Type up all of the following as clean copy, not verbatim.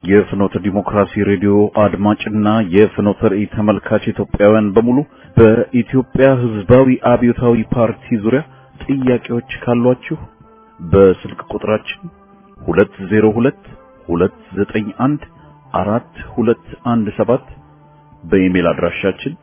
የፍኖተ ዲሞክራሲ ሬዲዮ አድማጭና የፍኖተ ራእይ ተመልካች ኢትዮጵያውያን በሙሉ በኢትዮጵያ ሕዝባዊ አብዮታዊ ፓርቲ ዙሪያ ጥያቄዎች ካሏችሁ በስልክ ቁጥራችን 202-291-4217 በኢሜል አድራሻችን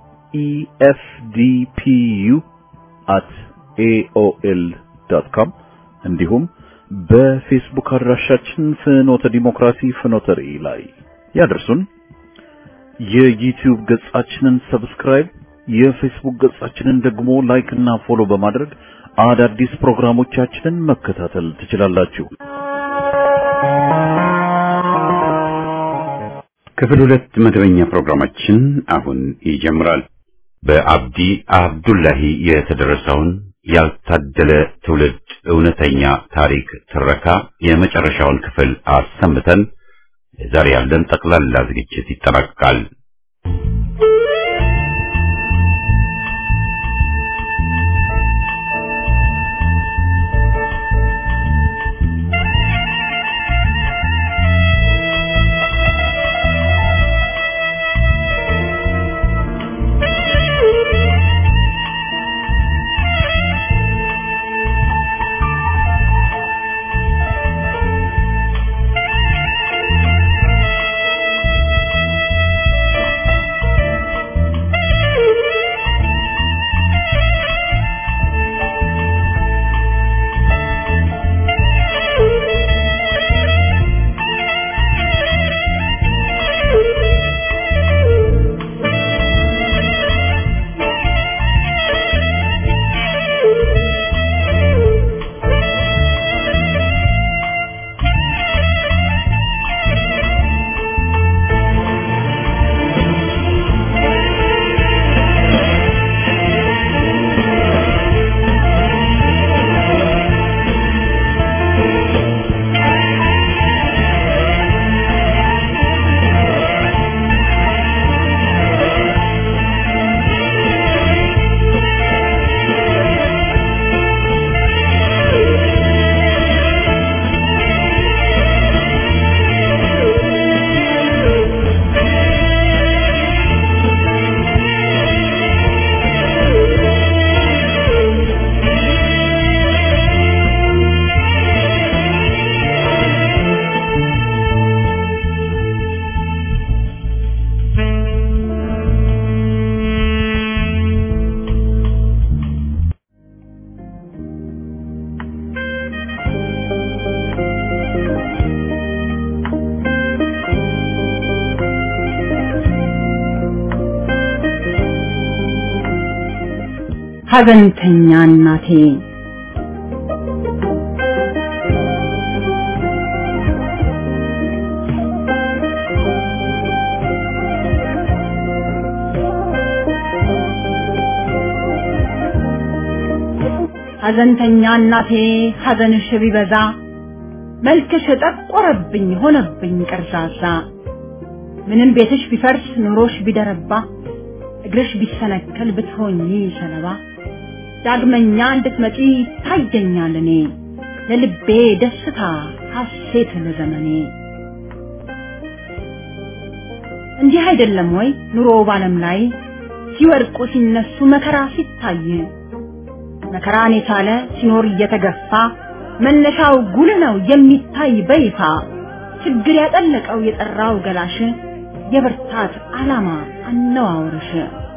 efdpu@aol.com እንዲሁም በፌስቡክ አድራሻችን ፍኖተ ዲሞክራሲ ፍኖተ ራእይ ላይ ያደርሱን። የዩቲዩብ ገጻችንን ሰብስክራይብ፣ የፌስቡክ ገጻችንን ደግሞ ላይክ እና ፎሎ በማድረግ አዳዲስ ፕሮግራሞቻችንን መከታተል ትችላላችሁ። ክፍል 2 መደበኛ ፕሮግራማችን አሁን ይጀምራል። በአብዲ አብዱላሂ የተደረሰውን ያልታደለ ትውልድ እውነተኛ ታሪክ ትረካ የመጨረሻውን ክፍል አሰምተን ዛሬ ያለን ጠቅላላ ዝግጅት ይጠናቀቃል። ሀዘንተኛ እናቴ ሀዘንተኛ እናቴ ሀዘንሽ ቢበዛ መልክሽ ጠቆረብኝ ሆነብኝ ቀርዛዛ ምንም ቤትሽ ቢፈርስ ኑሮሽ ቢደረባ እግርሽ ቢሰነከል ብትሆኚ ሰለባ ዳግመኛ እንድትመጪ ታየኛል እኔ ለልቤ ደስታ ሐሴት ለዘመኔ። እንዲህ አይደለም ወይ ኑሮ ባለም ላይ ሲወርቁ ሲነሱ መከራ ሲታይ መከራን የቻለ ሲኖር እየተገፋ መነሻው ጉልህ ነው የሚታይ በይፋ ችግር ያጠለቀው የጠራው ገላሽ የብርታት ዓላማ አነዋውርሽ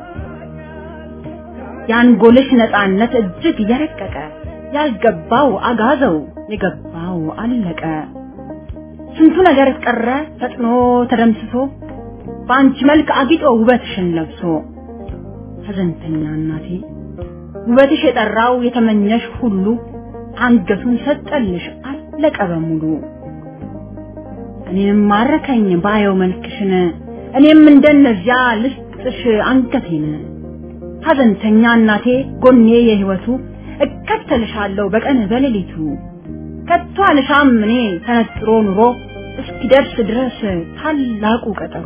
ያንጎልሽ ነፃነት እጅግ የረቀቀ ያልገባው አጋዘው የገባው አለቀ ስንቱ ነገር ቀረ ፈጥኖ ተደምስሶ ባንቺ መልክ አጊጦ ውበትሽን ለብሶ ሀዘንተኛ እናቴ ውበትሽ የጠራው የተመኘሽ ሁሉ አንገቱን ሰጠልሽ አለቀ በሙሉ። እኔም ማረከኝ ባየው መልክሽን እኔም እንደነዚያ ልስጥሽ አንገቴን ሀዘንተኛ እናቴ ጎኔ የህይወቱ እከተልሻለሁ በቀን በሌሊቱ ከቶ አልሻም እኔ ተነጥሮ ኑሮ እስኪደርስ ድረስ ታላቁ ቀጠሮ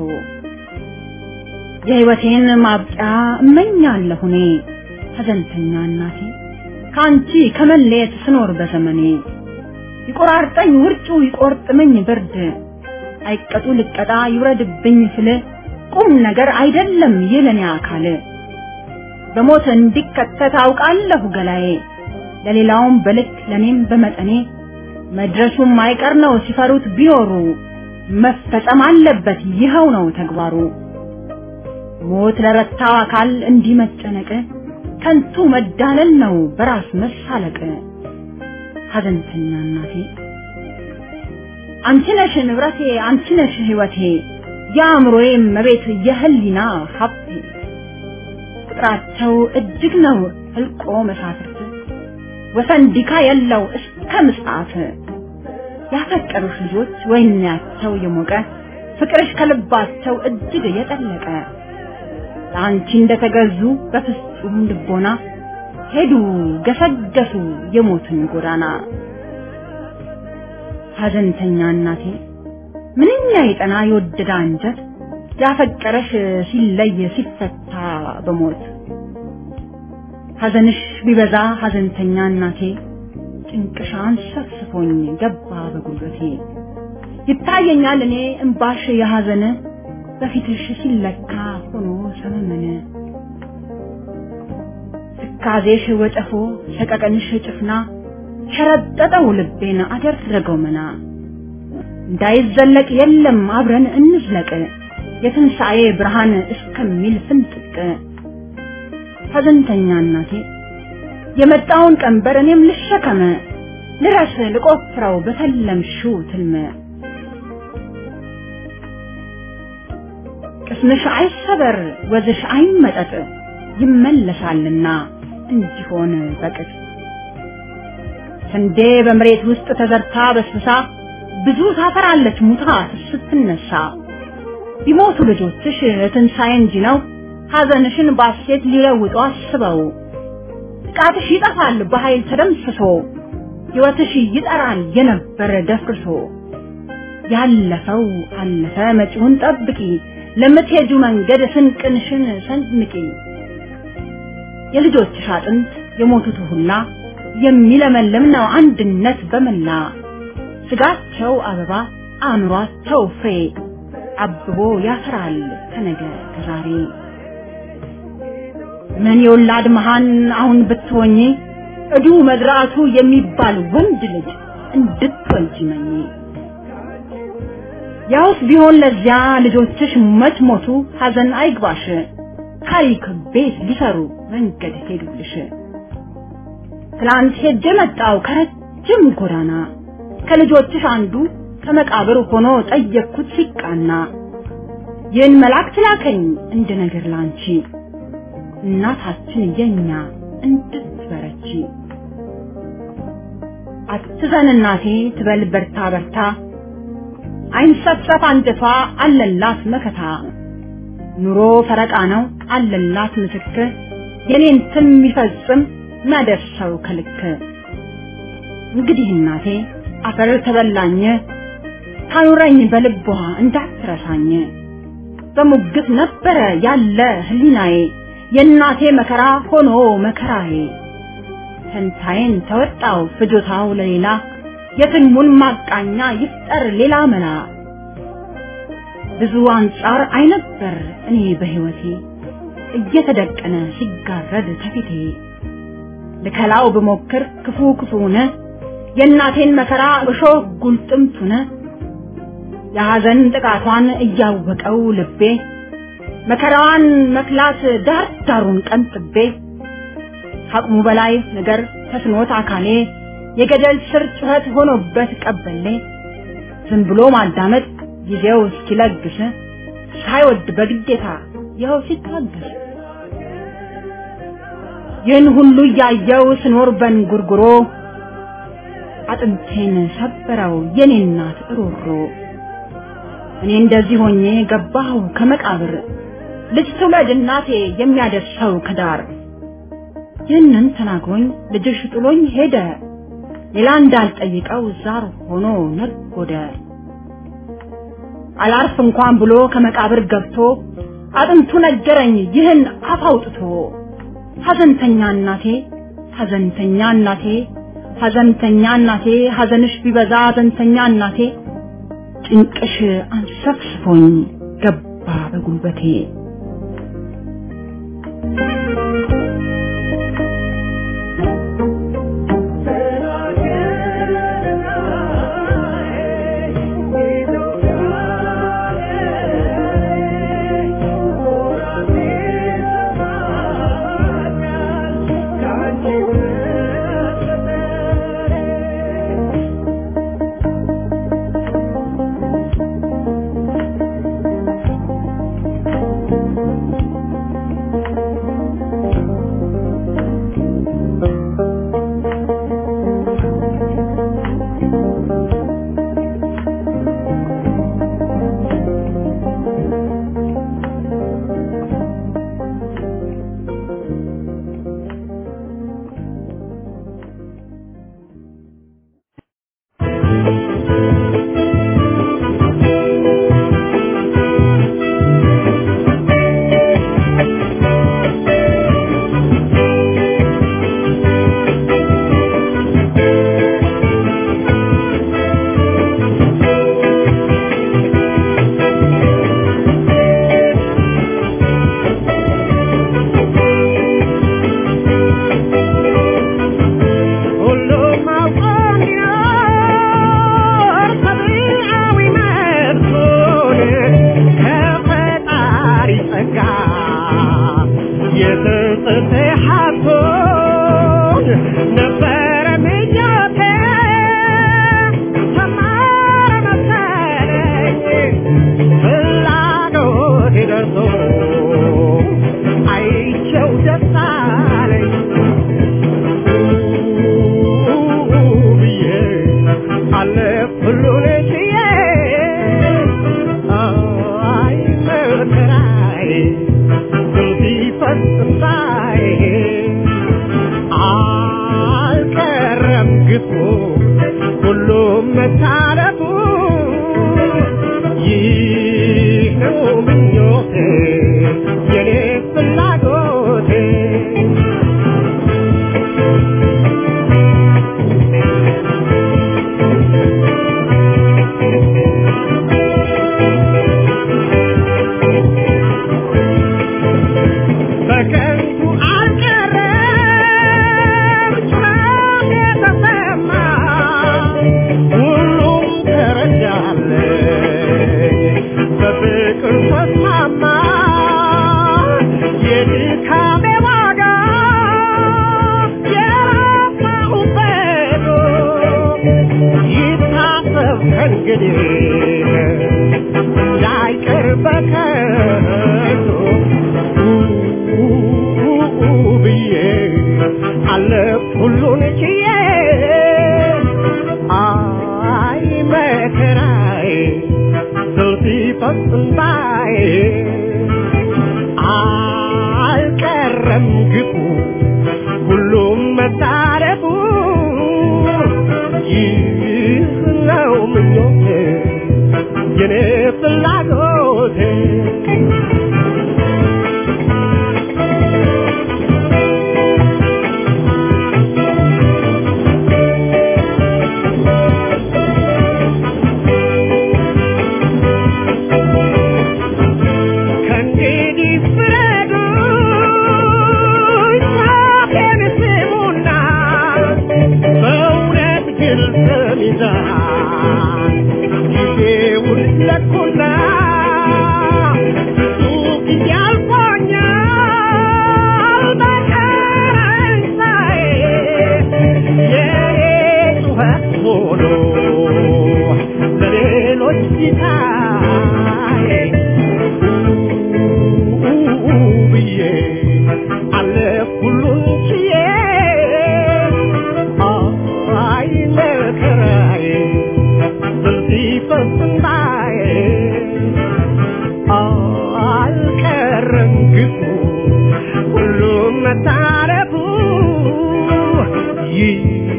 የህይወቴን ማብቂያ እመኛለሁ እኔ ሀዘንተኛ እናቴ ካንቺ ከመለየት ስኖር በዘመኔ ይቆራርጠኝ ውርጩ ይቆርጥመኝ ብርድ አይቀጡ ልቀጣ ይውረድብኝ ስለ ቁም ነገር አይደለም የለኔ አካል በሞት እንዲከተት አውቃለሁ ገላዬ ለሌላውም በልክ ለኔም በመጠኔ መድረሱም አይቀር ነው ሲፈሩት ቢኖሩ መፈጸም አለበት ይኸው ነው ተግባሩ ሞት ለረታው አካል እንዲመጨነቅ ከንቱ መዳለል ነው በራስ መሳለቅ ሐዘንተኛ እናቴ አንቺ ነሽ ንብረቴ አንቺ ነሽ ህይወቴ ያምሮዬ መቤት የህሊና ሀብቴ ቁጥራቸው እጅግ ነው ህልቆ መሳፍርት ወሰንዲካ የለው እስከ ምጽአት ያፈቀሩሽ ልጆች ወይናቸው የሞቀ ፍቅርሽ ከልባቸው እጅግ የጠለቀ አንቺ እንደተገዙ በፍጹም ልቦና ሄዱ ገሰገሱ የሞትን ጎዳና ሐዘንተኛ እናቴ ምንኛ የጠና የወደደ አንጀት ያፈቀረሽ ሲለይ ሲፈታ በሞት ሐዘንሽ ቢበዛ ሐዘንተኛ እናቴ ጭንቅሻን ሰፍስፎኝ ገባ በጉልበቴ ይታየኛል እኔ እንባሽ የሐዘን በፊትሽ ሲለካ ሆኖ ሰመመነ ትካዜሽ ወጨፎ ሰቀቀንሽ ጭፍና ሸረጠጠው ልቤን አደረገው መና እንዳይዘለቅ የለም አብረን እንዝለቅ የትንሣኤ ብርሃን እስከሚል ፍንጥቅ ሐዘንተኛ እናቴ የመጣውን ቀንበር እኔም ልሸከመ ልረስ ልቆፍረው በተለምሽው ትልመ ቅስምሽ አይሰበር ወዝሽ አይመጠጥ ይመለሳልና እንዲሆን በቅጥ ስንዴ በመሬት ውስጥ ተዘርታ በስብሳ ብዙ ታፈራለች ሙታ ስትነሳ ቢሞቱ ልጆችሽ ትንሣኤ እንጂ ነው ሐዘንሽን ባሴት ሊለውጡ አስበው ጥቃትሽ ይጠፋል በኃይል ተደምስሶ ሕይወትሽ ይጠራል የነበረ ደፍርሶ ያለፈው አለፈ መጪውን ጠብቂ ለምትሄጁ መንገድ ስንቅንሽን ሰንምቂ የልጆችሽ አጥንት የሞቱት ሁላ የሚለመልም ነው አንድነት በመላ ስጋቸው አበባ አእምሯቸው ፍሬ አብቦ ያፈራል ከነገ ከዛሬ ምን የወላድ መሃን አሁን ብትሆኚ እዱ መዝራቱ የሚባል ወንድ ልጅ እንድትወልጂ መኝ ያውስ ቢሆን ለዚያ ልጆችሽ መች ሞቱ ሐዘን አይግባሽ ታሪክ ቤት ሊሰሩ መንገድ ሄዱልሽ ትላንት ሄጄ መጣው ከረጅም ጎዳና ከልጆችሽ አንዱ ከመቃብር ሆኖ ጠየቅኩት ሲቃና ይህን መልአክ ላከኝ እንደ ነገር ላንቺ እናታችን የኛ እንድትበረቺ አትዘን እናቴ ትበል በርታ በርታ አይንሰፈፍ አንጀቷ አለላት መከታ ኑሮ ፈረቃ ነው አለላት ምስክር የኔን ስም ይፈጽም ማደርሰው ከልክ እንግዲህ እናቴ አፈር ተበላኝ ታኑረኝ በልቧ እንዳትረሳኝ በሙግት ነበረ ያለ ህሊናዬ የእናቴ መከራ ሆኖ መከራዬ ተንታዬን ተወጣው ፍጆታው ለሌላ የትልሙን ማቃኛ ይፍጠር ሌላ መላ ብዙ አንጻር አይነበር እኔ በህይወቴ እየተደቀነ ሲጋረድ ተፊቴ ለከላው በሞክር ክፉ ክፉነ የእናቴን መከራ እሾህ ጉልጥምቱነ የሐዘን ጥቃቷን እያወቀው ልቤ መከራዋን መክላት ዳር ዳሩን ቀንጥቤ አቅሙ በላይ ነገር ተስኖት አካሌ የገደል ስር ጩኸት ሆኖበት ቀበሌ ዝም ብሎ ማዳመጥ ጊዜው እስኪለግስ ሳይወድ በግዴታ ይኸው ሲታገስ ይህን ሁሉ እያየው ስኖር በንጉርጉሮ አጥንቴን ሰበረው የኔ እናት ሮሮ እኔ እንደዚህ ሆኜ ገባሁ ከመቃብር ልጅ ትውለድ እናቴ የሚያደርሰው ከዳር ይህንን ተናግሮኝ ልጅሽ ጥሎኝ ሄደ ሌላ እንዳልጠይቀው ዛር ሆኖ ነጎደ አላርፍ እንኳን ብሎ ከመቃብር ገብቶ አጥንቱ ነገረኝ ይህን አፍ አውጥቶ ሐዘንተኛ እናቴ ሐዘንተኛ እናቴ ሐዘንተኛ እናቴ ሐዘንሽ ቢበዛ ሐዘንተኛ እናቴ ጭንቅሽ አንሰፍስፎኝ ገባ በጉልበቴ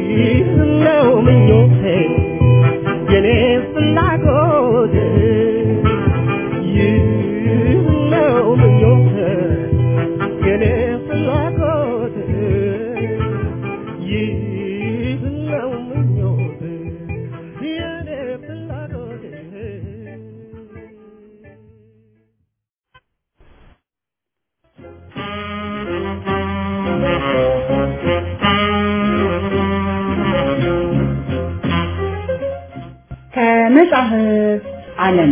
ነው ምኞቴ የኔ ፍላጎት ዓለም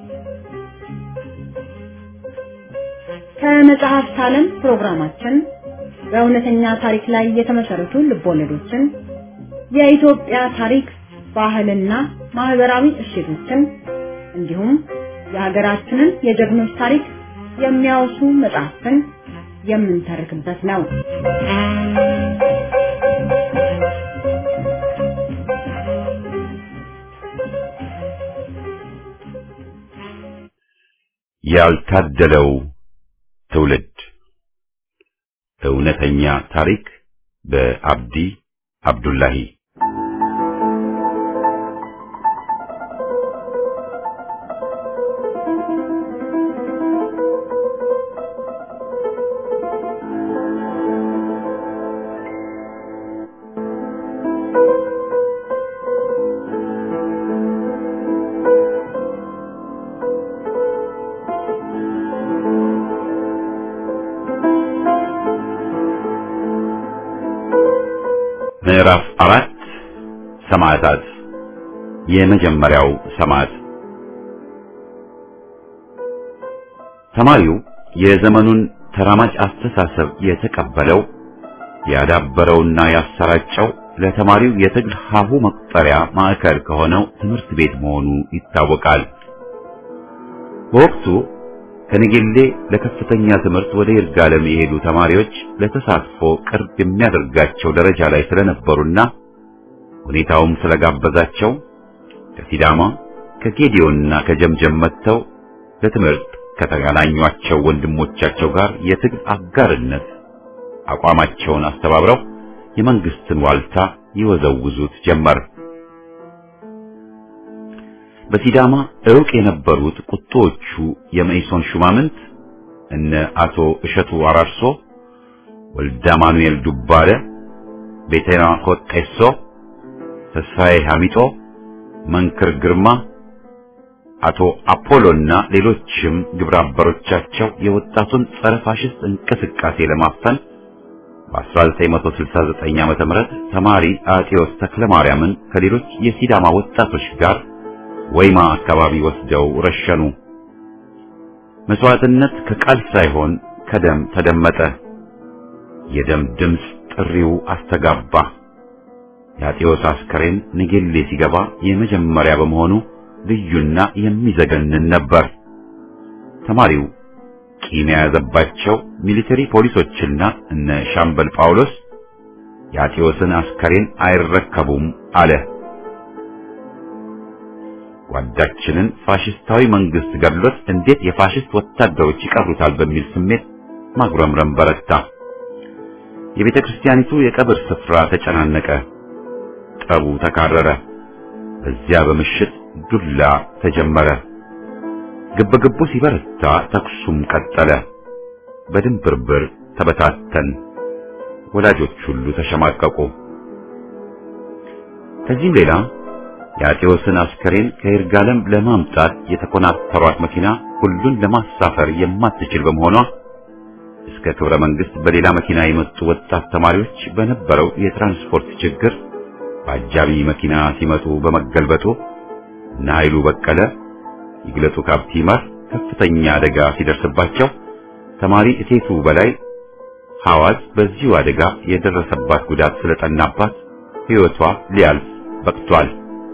ከመጽሐፍት ዓለም ፕሮግራማችን በእውነተኛ ታሪክ ላይ የተመሰረቱ ልቦለዶችን፣ የኢትዮጵያ ታሪክ፣ ባህልና ማህበራዊ እሴቶችን እንዲሁም የሀገራችንን የጀግኖች ታሪክ የሚያወሱ መጽሐፍትን የምንተርክበት ነው። ያልታደለው ትውልድ እውነተኛ ታሪክ በአብዲ አብዱላሂ። ምዕራፍ 4 ሰማዕታት። የመጀመሪያው ሰማዕት ተማሪው የዘመኑን ተራማጅ አስተሳሰብ የተቀበለው ያዳበረውና ያሰራጨው ለተማሪው የትግል ሀሁ መቁጠሪያ ማዕከል ከሆነው ትምህርት ቤት መሆኑ ይታወቃል። በወቅቱ ከነገሌ ለከፍተኛ ትምህርት ወደ ይርጋለም የሄዱ ተማሪዎች ለተሳትፎ ቅርብ የሚያደርጋቸው ደረጃ ላይ ስለነበሩና ሁኔታውም ስለጋበዛቸው ከሲዳማ ከጌዲዮንና ከጀምጀም መጥተው ለትምህርት ከተገናኟቸው ወንድሞቻቸው ጋር የትግል አጋርነት አቋማቸውን አስተባብረው የመንግስትን ዋልታ ይወዘውዙት ጀመር። በሲዳማ ዕውቅ የነበሩት ቁጦቹ የመኢሶን ሹማምንት እነ አቶ እሸቱ አራርሶ፣ ወልደ ማኑኤል ዱባለ፣ ቤተና ኮጤሶ፣ ተስፋዬ ሐሚጦ፣ መንክር ግርማ፣ አቶ አፖሎና ሌሎችም ግብረ አበሮቻቸው የወጣቱን ጸረ ፋሽስት እንቅስቃሴ ለማፈን በ1969 ዓመተ ምህረት ተማሪ አጤዎስ ተክለማርያምን ከሌሎች የሲዳማ ወጣቶች ጋር ወይማ አካባቢ ወስደው ረሸኑ። መስዋዕትነት ከቃል ሳይሆን ከደም ተደመጠ። የደም ድምፅ ጥሪው አስተጋባ። የአጤዎስ አስከሬን ንጌሌ ሲገባ የመጀመሪያ በመሆኑ ልዩና የሚዘገንን ነበር። ተማሪው ቂም የያዘባቸው ሚሊተሪ ፖሊሶችና እነ ሻምበል ጳውሎስ የአጤዎስን አስከሬን አይረከቡም አለ። ጓዳችንን ፋሽስታዊ መንግስት ገድሎት እንዴት የፋሽስት ወታደሮች ይቀሩታል በሚል ስሜት ማጉረምረም በረታ። የቤተ ክርስቲያኒቱ የቀብር ስፍራ ተጨናነቀ። ጠቡ ተካረረ። በዚያ በምሽት ዱላ ተጀመረ። ግብግቡ ሲበረታ ተኩሱም ቀጠለ። በድንብርብር ተበታተን። ወላጆች ሁሉ ተሸማቀቁ። ከዚህም ሌላ የአጤዎስን አስከሬን ከይርጋለም ለማምጣት የተኮናተሯት መኪና ሁሉን ለማሳፈር የማትችል በመሆኗ እስከ ክብረ መንግስት በሌላ መኪና የመጡ ወጣት ተማሪዎች በነበረው የትራንስፖርት ችግር በአጃቢ መኪና ሲመጡ በመገልበጡ እነ ኃይሉ በቀለ፣ ይግለጡ ካፕቲመር ከፍተኛ አደጋ ሲደርስባቸው ተማሪ እቴቱ በላይ ሐዋዝ በዚሁ አደጋ የደረሰባት ጉዳት ስለጠናባት ሕይወቷ ሊያልፍ በቅቷል።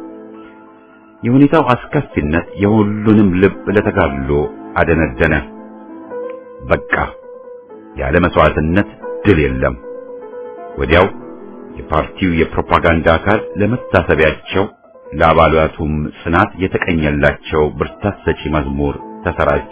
የሁኔታው አስከፊነት የሁሉንም ልብ ለተጋድሎ አደነደነ። በቃ ያለ መስዋዕትነት ድል የለም። ወዲያው የፓርቲው የፕሮፓጋንዳ አካል ለመታሰቢያቸው ለአባላቱም ጽናት የተቀኘላቸው ብርታት ሰጪ መዝሙር ተሰራጨ።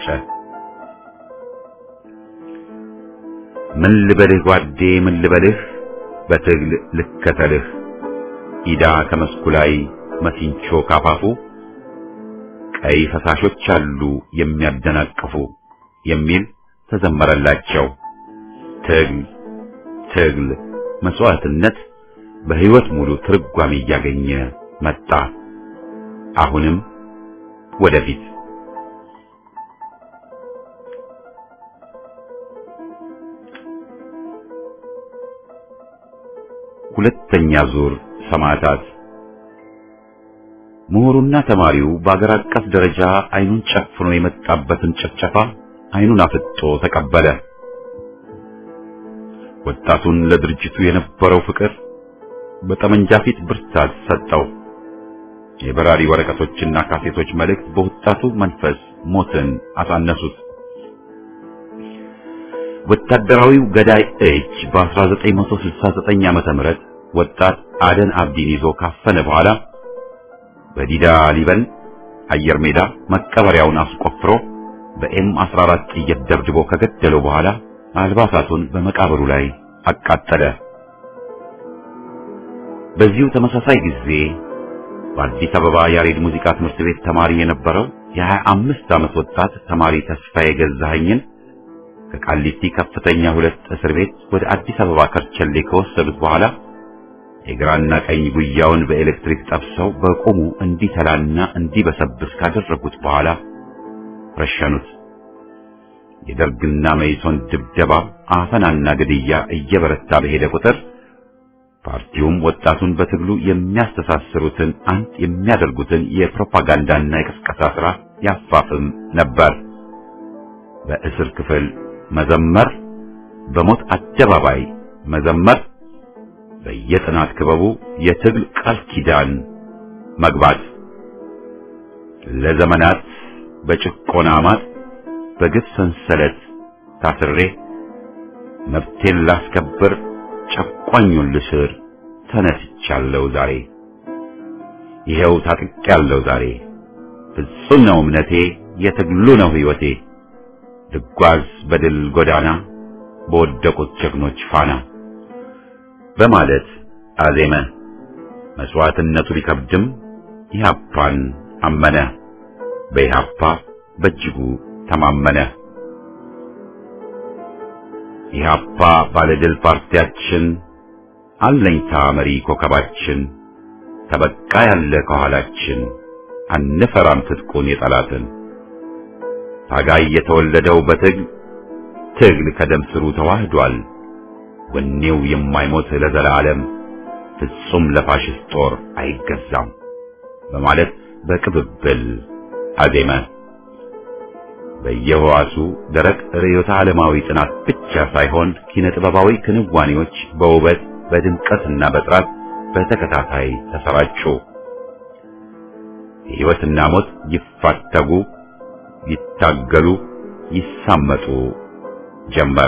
ምን ልበልህ ጓዴ ምን ልበልህ በትግል ልከተልህ ኢዳ ከመስኩ ላይ መሲንቾ ካፋፉ ቀይ ፈሳሾች አሉ የሚያደናቅፉ የሚል ተዘመረላቸው። ትግል ትግል መስዋዕትነት በሕይወት ሙሉ ትርጓሜ እያገኘ መጣ። አሁንም ወደፊት። ሁለተኛ ዙር ሰማዕታት። ምሁሩና ተማሪው በአገር አቀፍ ደረጃ አይኑን ጨፍኖ የመጣበትን ጭፍጨፋ አይኑን አፍጦ ተቀበለ። ወጣቱን ለድርጅቱ የነበረው ፍቅር በጠመንጃ ፊት ብርታት ሰጠው። የበራሪ ወረቀቶችና ካሴቶች መልእክት በወጣቱ መንፈስ ሞትን አሳነሱት። ወታደራዊው ገዳይ እጅ በ1969 ዓመተ ምህረት ወጣት አደን አብዲን ይዞ ካፈነ በኋላ በዲዳ ሊበን አየር ሜዳ መቀበሪያውን አስቆፍሮ በኤም 14 ጥይት ደብድቦ ከገደለው በኋላ አልባሳቱን በመቃብሩ ላይ አቃጠለ። በዚሁ ተመሳሳይ ጊዜ በአዲስ አበባ ያሬድ ሙዚቃ ትምህርት ቤት ተማሪ የነበረው የ25 ዓመት ወጣት ተማሪ ተስፋዬ ገዛኸኝን ከቃሊቲ ከፍተኛ 2 እስር ቤት ወደ አዲስ አበባ ከርቸሌ ከወሰዱት በኋላ የግራና ቀኝ ጉያውን በኤሌክትሪክ ጠብሰው በቆሙ እንዲተላና እንዲበሰብስ ካደረጉት በኋላ ረሸኑት። የደርግና መኢሶን ድብደባ፣ አፈናና ግድያ እየበረታ በሄደ ቁጥር ፓርቲውም ወጣቱን በትግሉ የሚያስተሳስሩትን አንድ የሚያደርጉትን የፕሮፓጋንዳና የቅስቀሳ ሥራ ያፋፍም ነበር። በእስር ክፍል መዘመር፣ በሞት አደባባይ መዘመር፣ በየጥናት ክበቡ የትግል ቃል ኪዳን መግባት፣ ለዘመናት በጭቆና ማጥ በግፍ ሰንሰለት ታስሬ መብቴን ላስከብር ጨቋኙን ልስር ተነስቻለሁ ዛሬ፣ ይሄው ታጥቄያለሁ ዛሬ፣ ፍጹም ነው እምነቴ የትግሉ ነው ሕይወቴ፣ ልጓዝ በድል ጎዳና በወደቁት ጀግኖች ፋና በማለት አዜመ። መስዋዕትነቱ ቢከብድም ኢህአፓን አመነ፣ በኢህአፓ በእጅጉ ተማመነ። ኢህአፓ ባለድል ፓርቲያችን፣ አለኝታ መሪ ኮከባችን፣ ተበቃ ያለ ከኋላችን፣ አንፈራም ትጥቁን የጠላትን፣ ታጋይ የተወለደው በትግል ከደም ስሩ ተዋህዷል፣ ወኔው የማይሞት ለዘላለም ፍጹም ለፋሽስት ጦር አይገዛም በማለት በቅብብል አዜመ። በየህዋሱ ደረቅ ርዕዮተ ዓለማዊ ጥናት ብቻ ሳይሆን ኪነ ጥበባዊ ክንዋኔዎች በውበት በድምቀትና በጥራት በተከታታይ ተሰራጩ። ሕይወትና ሞት ይፋተጉ፣ ይታገሉ፣ ይሳመጡ ጀመር።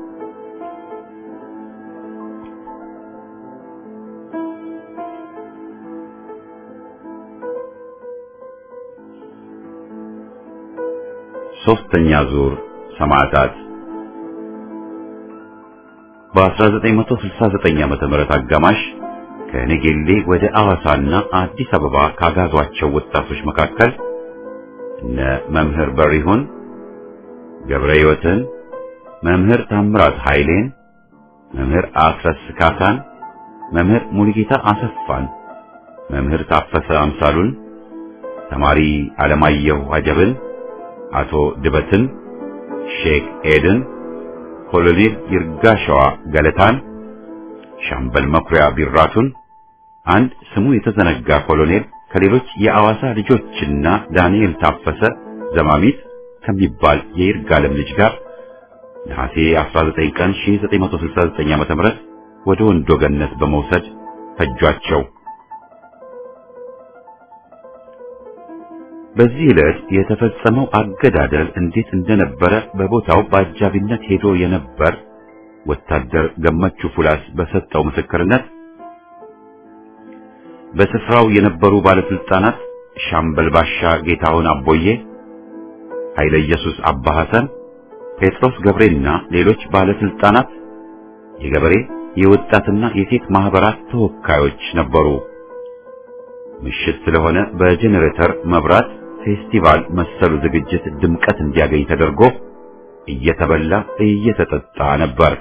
ሶስተኛ ዙር ሰማዕታት በ1969 ዓመተ ምህረት አጋማሽ ከነጌሌ ወደ አዋሳና አዲስ አበባ ካጋዟቸው ወጣቶች መካከል እነ መምህር በሪሁን ገብረ ሕይወትን፣ መምህር ታምራት ኃይሌን፣ መምህር አስረስ ካሳን፣ መምህር ሙሉጌታ አሰፋን፣ መምህር ታፈሰ አምሳሉን፣ ተማሪ አለማየሁ አጀብን፣ አቶ ድበትን፣ ሼክ ኤድን፣ ኮሎኔል ይርጋሸዋ ገለታን፣ ሻምበል መኩሪያ ቢራቱን፣ አንድ ስሙ የተዘነጋ ኮሎኔል ከሌሎች የአዋሳ ልጆችና ዳንኤል ታፈሰ ዘማሚት ከሚባል የይርጋለም ልጅ ጋር ነሐሴ 19 ቀን 1969 ዓ.ም ወደ ወንዶ ገነት በመውሰድ ፈጇቸው። በዚህ ዕለት የተፈጸመው አገዳደል እንዴት እንደነበረ በቦታው በአጃቢነት ሄዶ የነበር ወታደር ገመቹ ፉላስ በሰጠው ምስክርነት በስፍራው የነበሩ ባለስልጣናት ሻምበል ባሻ ጌታውን አቦዬ፣ ኃይለ ኢየሱስ አባ ሐሰን፣ ጴጥሮስ ገብሬና ሌሎች ባለስልጣናት፣ የገበሬ የወጣትና የሴት ማህበራት ተወካዮች ነበሩ። ምሽት ስለሆነ በጄኔሬተር መብራት ፌስቲቫል መሰሉ ዝግጅት ድምቀት እንዲያገኝ ተደርጎ እየተበላ እየተጠጣ ነበር።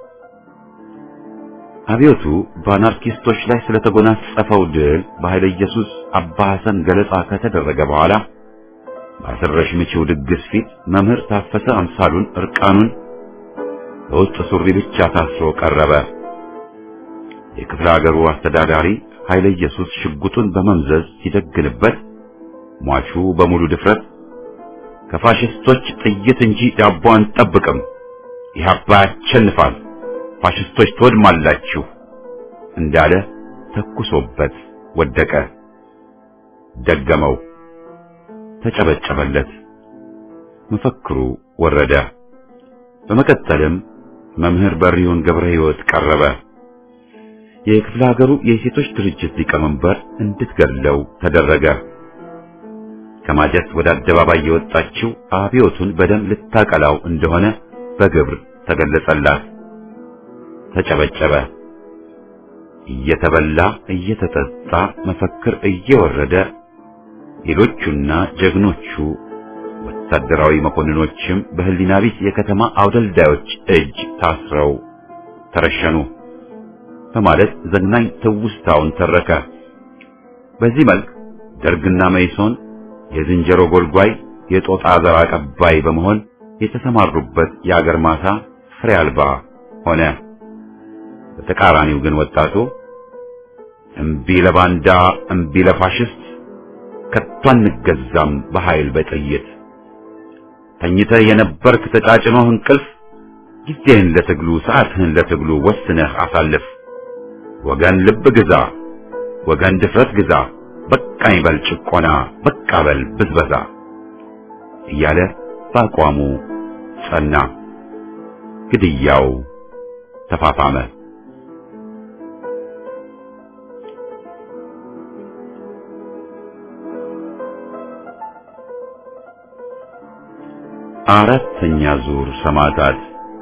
አብዮቱ በአናርኪስቶች ላይ ስለተጎናጸፈው ድል በኃይለ ኢየሱስ አባ ሐሰን ገለጻ ከተደረገ በኋላ በአስረሽ ምቺው ድግስ ፊት መምህር ታፈሰ አምሳሉን እርቃኑን በውስጥ ሱሪ ብቻ ታስሮ ቀረበ። የክፍለ ሀገሩ አስተዳዳሪ ኃይለ ኢየሱስ ሽጉጡን በመምዘዝ ሲደግንበት ሟቹ በሙሉ ድፍረት ከፋሽስቶች ጥይት እንጂ ዳቦ አንጠብቅም፣ ኢህአፓ ያሸንፋል፣ ፋሽስቶች ትወድማላችሁ እንዳለ ተኩሶበት ወደቀ። ደገመው፣ ተጨበጨበለት። መፈክሩ ወረደ። በመቀጠልም መምህር በሪውን ገብረ ሕይወት ቀረበ። የክፍለ ሀገሩ የሴቶች ድርጅት ሊቀመንበር እንድትገድለው ተደረገ። ከማጀት ወደ አደባባይ የወጣችው አብዮቱን በደም ልታቀላው እንደሆነ በግብር ተገለጸላት። ተጨበጨበ። እየተበላ እየተጠጣ መፈክር እየወረደ ሌሎቹና ጀግኖቹ ወታደራዊ መኮንኖችም በህሊና ቢስ የከተማ አውደልዳዮች እጅ ታስረው ተረሸኑ በማለት ዘግናኝ ትውስታውን ተረከ። በዚህ መልክ ደርግና መይሶን የዝንጀሮ ጎልጓይ የጦጣ ዘር አቀባይ በመሆን የተሰማሩበት የአገር ማሳ ፍሬ አልባ ሆነ። በተቃራኒው ግን ወጣቱ እምቢ ለባንዳ እምቢ ለፋሽስት ከቶ አንገዛም በኃይል በጥይት ተኝተህ የነበርክ ተጫጭኖህ እንቅልፍ ጊዜህን ለትግሉ ሰዓትህን ለትግሉ ወስነህ አሳልፍ። ወገን ልብ ግዛ፣ ወገን ድፍረት ግዛ፣ በቃኝ በል ጭቆና፣ በቃ በል ብዝበዛ እያለ በአቋሙ ጸና። ግድያው ተፋፋመ። አራተኛ ዙር ሰማዕታት።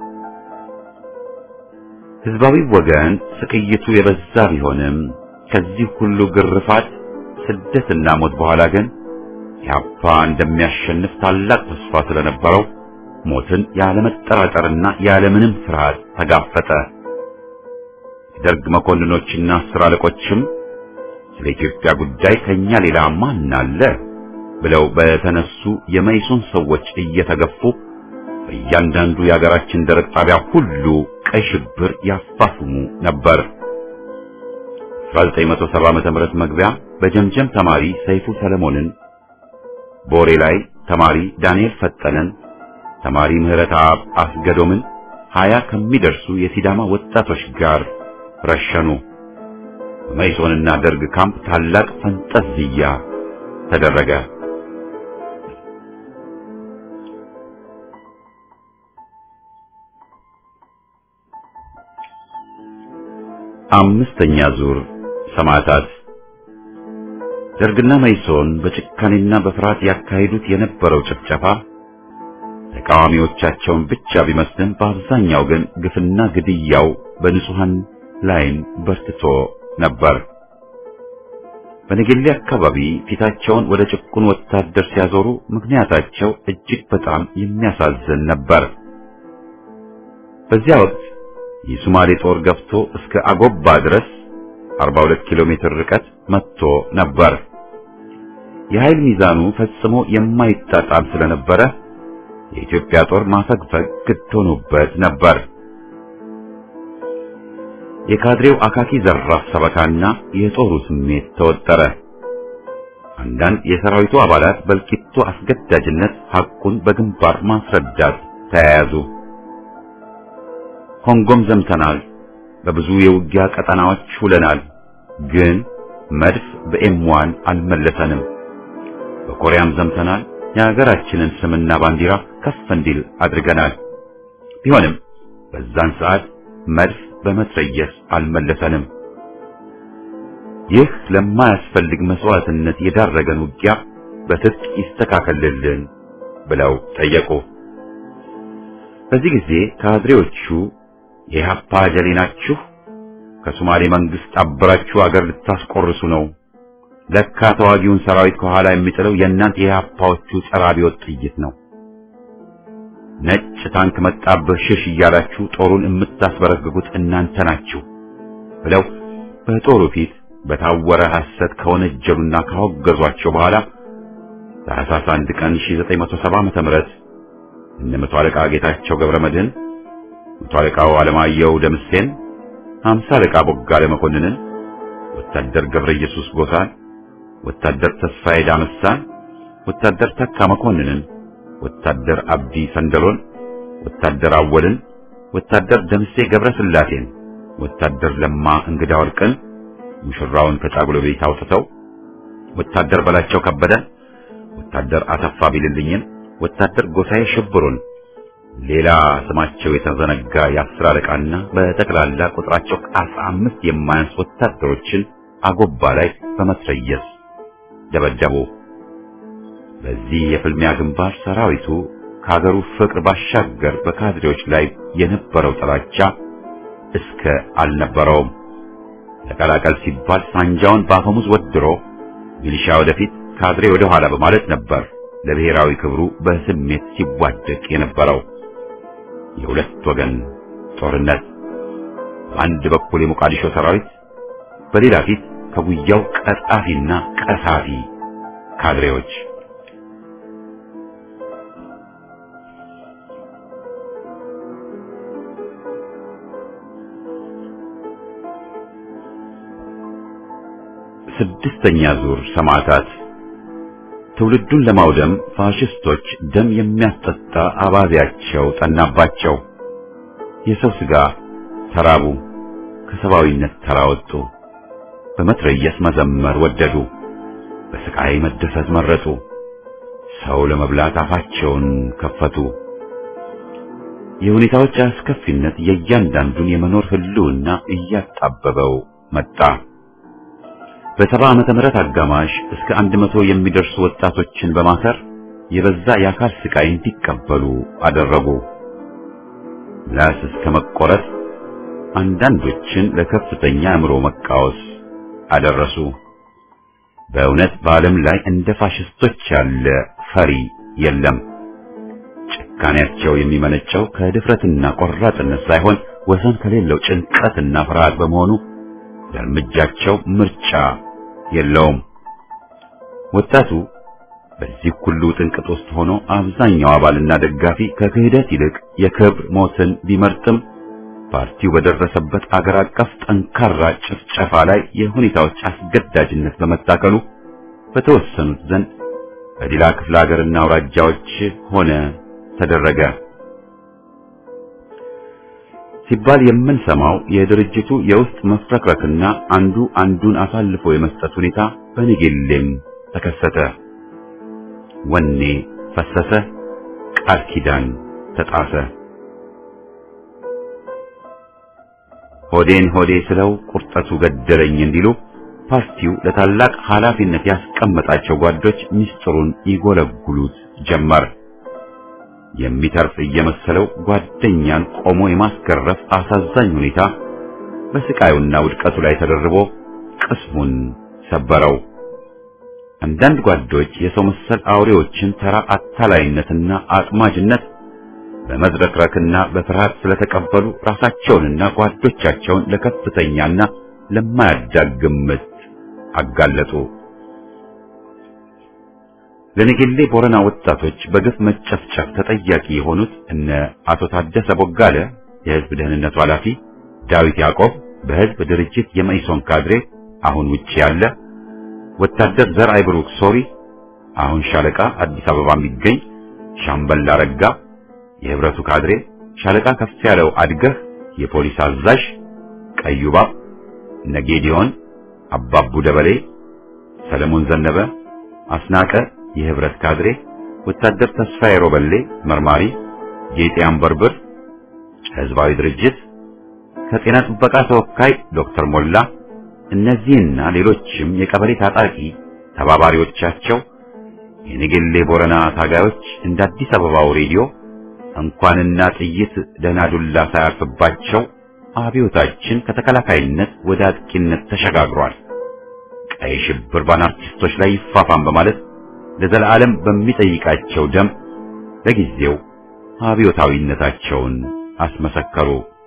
ህዝባዊ ወገን ስቅይቱ የበዛ ቢሆንም ከዚህ ሁሉ ግርፋት ስደትና ሞት በኋላ ግን ኢህአፓ እንደሚያሸንፍ ታላቅ ተስፋ ስለነበረው ሞትን ያለመጠራጠርና ያለምንም ፍርሃት ተጋፈጠ። የደርግ መኮንኖችና አስር አለቆችም ስለ ኢትዮጵያ ጉዳይ ከኛ ሌላ ማን አለ ብለው በተነሱ የመይሶን ሰዎች እየተገፉ በእያንዳንዱ የሀገራችን ደረቅ ጣቢያ ሁሉ ቀይ ሽብር ያፋፍሙ ነበር። 1970 ዓመተ ምህረት መግቢያ በጀምጀም ተማሪ ሰይፉ ሰለሞንን፣ ቦሬ ላይ ተማሪ ዳንኤል ፈጠነን፣ ተማሪ ምህረተአብ አስገዶምን 20 ከሚደርሱ የሲዳማ ወጣቶች ጋር ረሸኑ። በመይሶንና ደርግ ካምፕ ታላቅ ፈንጠዝያ ተደረገ። አምስተኛ ዙር ሰማዕታት። ደርግና መይሶን በጭካኔና በፍርሃት ያካሂዱት የነበረው ጭፍጨፋ ተቃዋሚዎቻቸውን ብቻ ቢመስልም በአብዛኛው ግን ግፍና ግድያው በንጹሃን ላይም በርትቶ ነበር። በነገሌ አካባቢ ፊታቸውን ወደ ጭቁን ወታደር ሲያዞሩ ምክንያታቸው እጅግ በጣም የሚያሳዝን ነበር። በዚያ ወቅት የሶማሌ ጦር ገፍቶ እስከ አጎባ ድረስ 42 ኪሎ ሜትር ርቀት መጥቶ ነበር። የኃይል ሚዛኑ ፈጽሞ የማይጣጣም ስለነበረ የኢትዮጵያ ጦር ማፈግፈግ ግድ ሆኖበት ነበር። የካድሬው አካኪ ዘራፍ ሰበካና የጦሩ ስሜት ተወጠረ። አንዳንድ የሰራዊቱ አባላት በልቂቱ አስገዳጅነት ሐቁን በግንባር ማስረዳት ተያያዙ። ኮንጎም ዘምተናል፣ በብዙ የውጊያ ቀጠናዎች ውለናል፣ ግን መድፍ በኤም1 አልመለሰንም። በኮሪያም ዘምተናል፣ የሀገራችንን ስምና ባንዲራ ከፍ እንዲል አድርገናል። ቢሆንም በዛን ሰዓት መድፍ በመትረየስ አልመለሰንም። ይህ ለማያስፈልግ መስዋዕትነት የዳረገን ውጊያ በትጥቅ ይስተካከልልን ብለው ጠየቁ። በዚህ ጊዜ ካድሬዎቹ የኢህአፓ ጀሌ ናችሁ፣ ከሶማሌ መንግስት አብራችሁ አገር ልታስቆርሱ ነው፣ ለካ ተዋጊውን ሰራዊት ከኋላ የሚጥለው የእናንተ የኢህአፓዎቹ ጸረ አብዮት ጥይት ነው፣ ነጭ ታንክ መጣብህ ሽሽ እያላችሁ ጦሩን የምታስበረግጉት እናንተ ናችሁ ብለው በጦሩ ፊት በታወረ ሐሰት ከወነጀሉና ካወገዟቸው በኋላ ታኅሳስ 1 ቀን 1970 ዓመተ ምህረት እነ መቶ አለቃ ጌታቸው ገብረመድህን፣ መቶ አለቃው አለማየሁ ደምሴን፣ 50 አለቃ ቦጋለ መኮንንን፣ ወታደር ገብረ ኢየሱስ ጎሳን፣ ወታደር ተስፋዬ ዳመሳን፣ ወታደር ተካ መኮንንን፣ ወታደር አብዲ ሰንደሎን፣ ወታደር አወልን፣ ወታደር ደምሴ ገብረ ስላሴን፣ ወታደር ለማ እንግዳ ወርቅን ሙሽራውን ከጫጉሎ ቤት አውጥተው፣ ወታደር በላቸው ከበደን፣ ወታደር አሰፋ ቢልልኝን፣ ወታደር ጎሳዬ ሽብሩን፣ ሌላ ስማቸው የተዘነጋ የአስር አለቃና በጠቅላላ ቁጥራቸው ከ15 የማያንስ ወታደሮችን አጎባ ላይ በመትረየስ ደበደቡ። በዚህ የፍልሚያ ግንባር ሰራዊቱ ከሀገሩ ፍቅር ባሻገር በካድሬዎች ላይ የነበረው ጥላቻ እስከ አልነበረውም። ተቀላቀል ሲባል ሳንጃውን በአፈሙዝ ወድሮ ሚሊሻ ወደፊት ካድሬ ወደ ኋላ በማለት ነበር ለብሔራዊ ክብሩ በስሜት ሲዋደቅ የነበረው። የሁለት ወገን ጦርነት፣ በአንድ በኩል የሞቃዲሾ ሰራዊት፣ በሌላ ፊት ከጉያው ቀጣፊና ቀሳፊ ካድሬዎች። ስድስተኛ ዙር ሰማዕታት። ትውልዱን ለማውደም ፋሽስቶች ደም የሚያስጠጣ አባዜያቸው ጠናባቸው። የሰው ሥጋ ተራቡ፣ ከሰብአዊነት ተራወጡ። በመትረየስ መዘመር ወደዱ፣ በስቃይ መደሰት መረጡ። ሰው ለመብላት አፋቸውን ከፈቱ። የሁኔታዎች አስከፊነት የእያንዳንዱን የመኖር ህልውና እያጣበበው መጣ። በ70 ዓመተ ምህረት አጋማሽ እስከ 100 የሚደርሱ ወጣቶችን በማሰር የበዛ የአካል ስቃይ እንዲቀበሉ አደረጉ። ምላስ እስከ መቆረጥ፣ አንዳንዶችን ለከፍተኛ አእምሮ መቃወስ አደረሱ። በእውነት በዓለም ላይ እንደ ፋሽስቶች ያለ ፈሪ የለም። ጭካኔያቸው የሚመነጨው ከድፍረትና ቆራጥነት ሳይሆን ወሰን ከሌለው ጭንቀትና ፍርሃት በመሆኑ ለእርምጃቸው ምርጫ የለውም። ወጣቱ በዚህ ሁሉ ጥንቅጥ ውስጥ ሆኖ አብዛኛው አባልና ደጋፊ ከክህደት ይልቅ የክብር ሞትን ቢመርጥም ፓርቲው በደረሰበት አገር አቀፍ ጠንካራ ጭፍጨፋ ላይ የሁኔታዎች አስገዳጅነት በመታከሉ በተወሰኑት ዘንድ በዲላ ክፍለ ሀገርና አውራጃዎች ሆነ ተደረገ ሲባል የምንሰማው የድርጅቱ የውስጥ መፍረክረክና አንዱ አንዱን አሳልፎ የመስጠት ሁኔታ በነገሌም ተከሰተ። ወኔ ፈሰሰ፣ ቃል ኪዳን ተጣሰ። ሆዴን ሆዴ ስለው ቁርጠቱ ገደለኝ እንዲሉ ፓርቲው ለታላቅ ኃላፊነት ያስቀመጣቸው ጓዶች ሚስጥሩን ይጎለጉሉት ጀመር። የሚተርፍ እየመሰለው ጓደኛን ቆሞ የማስገረፍ አሳዛኝ ሁኔታ በስቃዩና ውድቀቱ ላይ ተደርቦ ቅስሙን ሰበረው። አንዳንድ ጓዶች የሰው መሰል አውሬዎችን ተራ አታላይነትና አጥማጅነት በመዝረክረክና በፍርሃት ስለተቀበሉ ራሳቸውንና ጓዶቻቸውን ለከፍተኛና ለማያዳግም ምት አጋለጡ። ለነገሌ ቦረና ወጣቶች በግፍ መጨፍጨፍ ተጠያቂ የሆኑት እነ አቶ ታደሰ ቦጋለ የህዝብ ደህንነቱ ኃላፊ፣ ዳዊት ያዕቆብ በህዝብ ድርጅት የመኢሶን ካድሬ አሁን ውጪ ያለ፣ ወታደር ዘርአይ ብሩክ ሶሪ አሁን ሻለቃ አዲስ አበባ የሚገኝ፣ ሻምበል አረጋ የህብረቱ ካድሬ፣ ሻለቃ ከፍ ያለው አድገህ የፖሊስ አዛዥ፣ ቀዩባ ነጌዲዮን፣ አባቡ ደበሌ፣ ሰለሞን ዘነበ፣ አስናቀ የህብረት ካድሬ፣ ወታደር ተስፋዬ ሮበሌ መርማሪ፣ ጌጤ አንበርብር ህዝባዊ ድርጅት፣ ከጤና ጥበቃ ተወካይ ዶክተር ሞላ፣ እነዚህና ሌሎችም የቀበሌ ታጣቂ ተባባሪዎቻቸው የነገሌ ቦረና ታጋዮች እንደ አዲስ አበባው ሬዲዮ እንኳንና ጥይት ደህና ዱላ ሳያርፍባቸው አብዮታችን ከተከላካይነት ወደ አጥቂነት ተሸጋግሯል፣ ቀይ ሽብር በአናርኪስቶች ላይ ይፋፋም በማለት ለዘላለም በሚጠይቃቸው ደም ለጊዜው አብዮታዊነታቸውን አስመሰከሩ።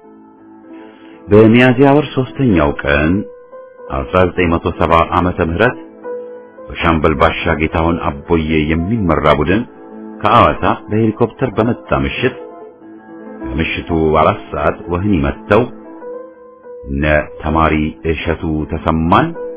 በሚያዝያ ወር 3ኛው ቀን 1970 ዓመተ ምህረት በሻምበል ባሻ ጌታውን አቦዬ የሚመራ ቡድን ከአዋሳ በሄሊኮፕተር በመጣ ምሽት ከምሽቱ 4 ሰዓት ወህኒ መጥተው እነ ተማሪ እሸቱ ተሰማን፣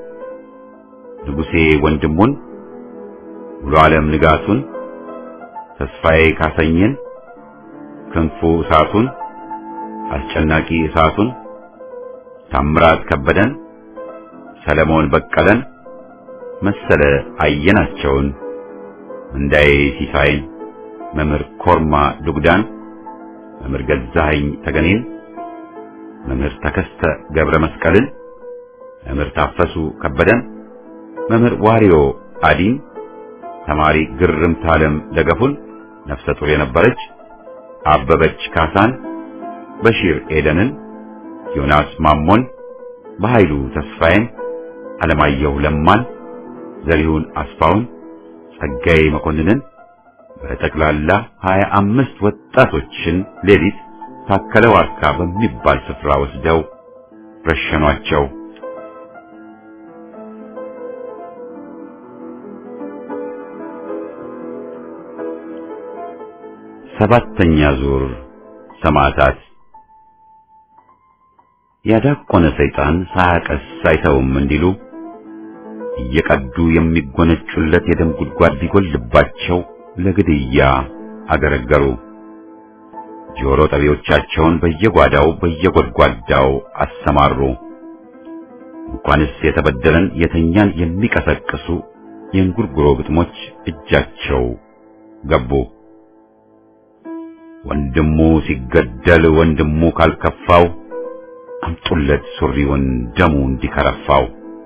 ንጉሴ ወንድሙን፣ ሙሉ ዓለም ንጋቱን፣ ተስፋዬ ካሰኝን፣ ክንፉ እሳቱን፣ አስጨናቂ እሳቱን፣ ታምራት ከበደን፣ ሰለሞን በቀለን፣ መሰለ አየናቸውን፣ እንዳዬ ሲሳይን፣ መምህር ኮርማ ዱግዳን፣ መምህር ገዛኸኝ ተገኔን፣ መምህር ተከስተ ገብረ መስቀልን፣ መምህር ታፈሱ ከበደን፣ መምህር ዋሪዮ አዲን፣ ተማሪ ግርምት ዓለም ደገፉን ነፍሰ ጡር የነበረች፣ አበበች ካሳን፣ በሺር ኤደንን፣ ዮናስ ማሞን፣ በኃይሉ ተስፋዬን፣ አለማየሁ ለማን፣ ዘሪሁን አስፋውን፣ ጸጋዬ መኮንንን በጠቅላላ 25 ወጣቶችን ሌሊት ታከለ ዋርካ በሚባል ስፍራ ወስደው ረሸኗቸው። ሰባተኛ ዙር ሰማዕታት። ያዳቆነ ሰይጣን ሳያቀስ አይተውም እንዲሉ እየቀዱ የሚጎነጩለት የደም ጉድጓድ ቢጎልባቸው ለግድያ አገረገሩ። ጆሮ ጠቢዎቻቸውን በየጓዳው በየጎድጓዳው አሰማሩ። እንኳንስ የተበደለን የተኛን የሚቀሰቅሱ የእንጉርጉሮ ግጥሞች እጃቸው ገቡ። ወንድሙ ሲገደል ወንድሙ ካልከፋው አምጡለት ሱሪውን ደሙ እንዲከረፋው።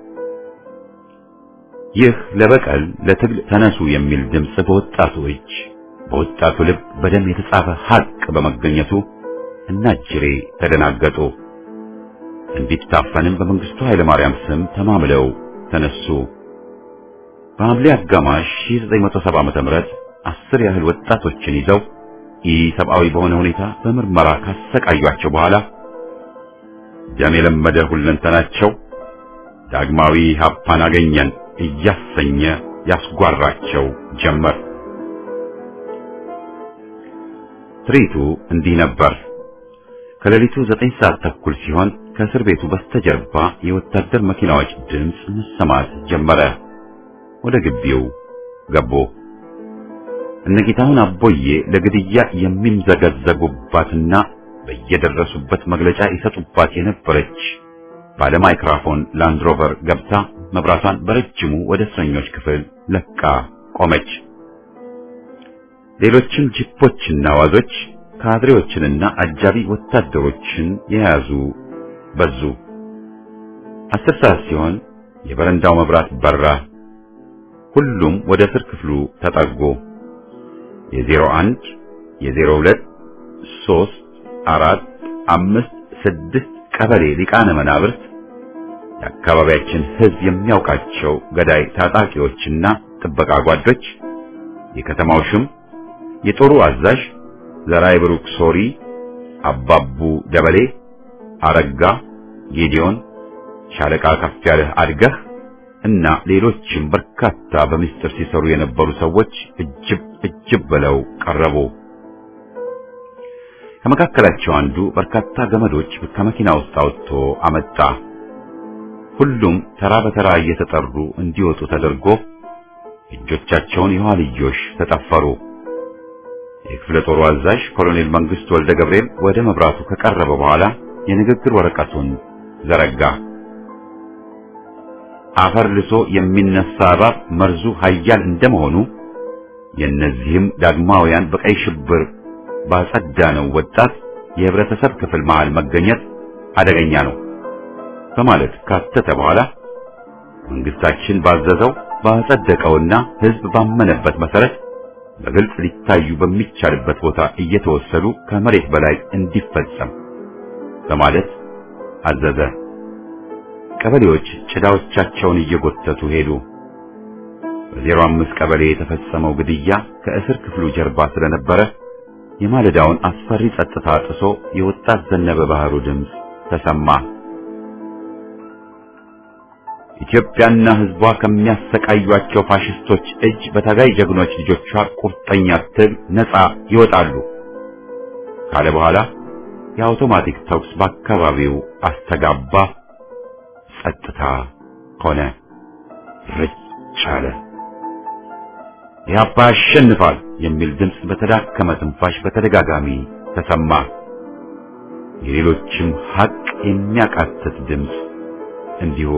ይህ ለበቀል ለትግል ተነሱ የሚል ድምጽ በወጣቱ እጅ በወጣቱ ልብ በደም የተጻፈ ሐቅ በመገኘቱ እናጅሬ ተደናገጡ። እንዲታፈንም በመንግስቱ ኃይለ ማርያም ስም ተማምለው ተነሱ። በሐምሌ አጋማሽ 1970 ዓ.ም 10 ያህል ወጣቶችን ይዘው ኢሰብአዊ በሆነ ሁኔታ በምርመራ ካሰቃዩአቸው በኋላ ደም የለመደ ሁለንተናቸው ዳግማዊ ሀፓን አገኘን እያሰኘ ያስጓራቸው ጀመር። ትርኢቱ እንዲህ ነበር። ከሌሊቱ 9 ሰዓት ተኩል ሲሆን ከእስር ቤቱ በስተጀርባ የወታደር መኪናዎች ድምፅ መሰማት ጀመረ። ወደ ግቢው ገቡ። እነጌታሁን አቦዬ ለግድያ የሚምዘገዘጉባትና በየደረሱበት መግለጫ ይሰጡባት የነበረች ባለ ማይክሮፎን ላንድሮቨር ገብታ መብራቷን በረጅሙ ወደ እስረኞች ክፍል ለቃ ቆመች። ሌሎችም ጂፖችና ዋዞች ካድሬዎችንና አጃቢ ወታደሮችን የያዙ በዙ። 10 ሰዓት ሲሆን የበረንዳው መብራት በራ። ሁሉም ወደ እስር ክፍሉ ተጠጉ። የ01 የ02 3 4 5 6 ቀበሌ ሊቃነ መናብርት የአካባቢያችን ሕዝብ የሚያውቃቸው ገዳይ ታጣቂዎችና ጥበቃ ጓዶች፣ የከተማው ሽም፣ የጦሩ አዛዥ ዘራይ ብሩክ ሶሪ፣ አባቡ ደበሌ፣ አረጋ ጌዲዮን፣ ሻለቃ ከፍ ያለህ አድገህ እና ሌሎችም በርካታ በሚስጥር ሲሰሩ የነበሩ ሰዎች እጅብ ብለው ቀረቡ። ከመካከላቸው አንዱ በርካታ ገመዶች ከመኪና ውስጥ አውጥቶ አመጣ። ሁሉም ተራ በተራ እየተጠሩ እንዲወጡ ተደርጎ እጆቻቸውን የኋልዮሽ ተጠፈሩ። የክፍለ ጦሩ አዛዥ ኮሎኔል መንግስቱ ወልደ ገብርኤል ወደ መብራቱ ከቀረበ በኋላ የንግግር ወረቀቱን ዘረጋ። አፈር ልሶ የሚነሳ እባብ መርዙ ኃያል እንደመሆኑ የእነዚህም ዳግማውያን በቀይ ሽብር ባጸዳነው ወጣት የህብረተሰብ ክፍል መሃል መገኘት አደገኛ ነው በማለት ካተተ በኋላ መንግስታችን ባዘዘው ባጸደቀውና ህዝብ ባመነበት መሰረት በግልጽ ሊታዩ በሚቻልበት ቦታ እየተወሰዱ ከመሬት በላይ እንዲፈጸም በማለት አዘዘ። ቀበሌዎች ጭዳዎቻቸውን እየጎተቱ ሄዱ። በ05 ቀበሌ የተፈጸመው ግድያ ከእስር ክፍሉ ጀርባ ስለነበረ የማለዳውን አስፈሪ ጸጥታ ጥሶ የወጣት ዘነበ ባህሩ ድምፅ ተሰማ። ኢትዮጵያና ህዝቧ ከሚያሰቃዩአቸው ፋሽስቶች እጅ በታጋይ ጀግኖች ልጆቿ ቁርጠኛ ትግል ነፃ ይወጣሉ ካለ በኋላ የአውቶማቲክ ተኩስ በአካባቢው አስተጋባ። ጸጥታ ሆነ። ረጭ አለ። ኢህአፓ ያሸንፋል የሚል ድምፅ በተዳከመ ትንፋሽ በተደጋጋሚ ተሰማ። የሌሎችም ሐቅ የሚያቃትት ድምፅ እንዲሁ።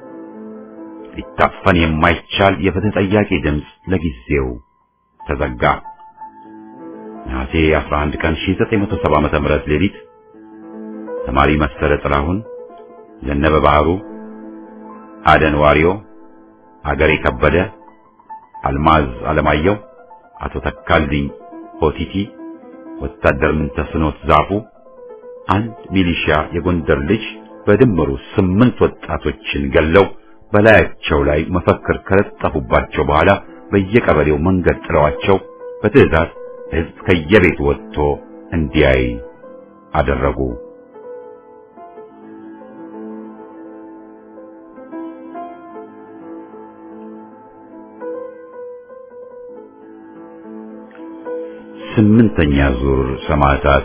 ሊታፈን የማይቻል የፍትህ ጠያቂ ድምፅ ለጊዜው ተዘጋ። ነሐሴ 11 ቀን 1970 ዓመተ ምህረት ሌሊት ተማሪ መሰለ ጥላሁን፣ ዘነበ ባህሩ፣ አደን ዋሪዮ፣ አገሬ ከበደ፣ አልማዝ አለማየሁ፣ አቶ ተካልኝ ሆቲቲ፣ ወታደር ምንተስኖት ዛፉ፣ አንድ ሚሊሻ የጎንደር ልጅ በድምሩ 8 ወጣቶችን ገለው በላያቸው ላይ መፈክር ከለጠፉባቸው በኋላ በየቀበሌው መንገድ ጥለዋቸው በትዕዛዝ ሕዝብ ከየቤቱ ወጥቶ እንዲያይ አደረጉ። ስምንተኛ ዙር ሰማዕታት።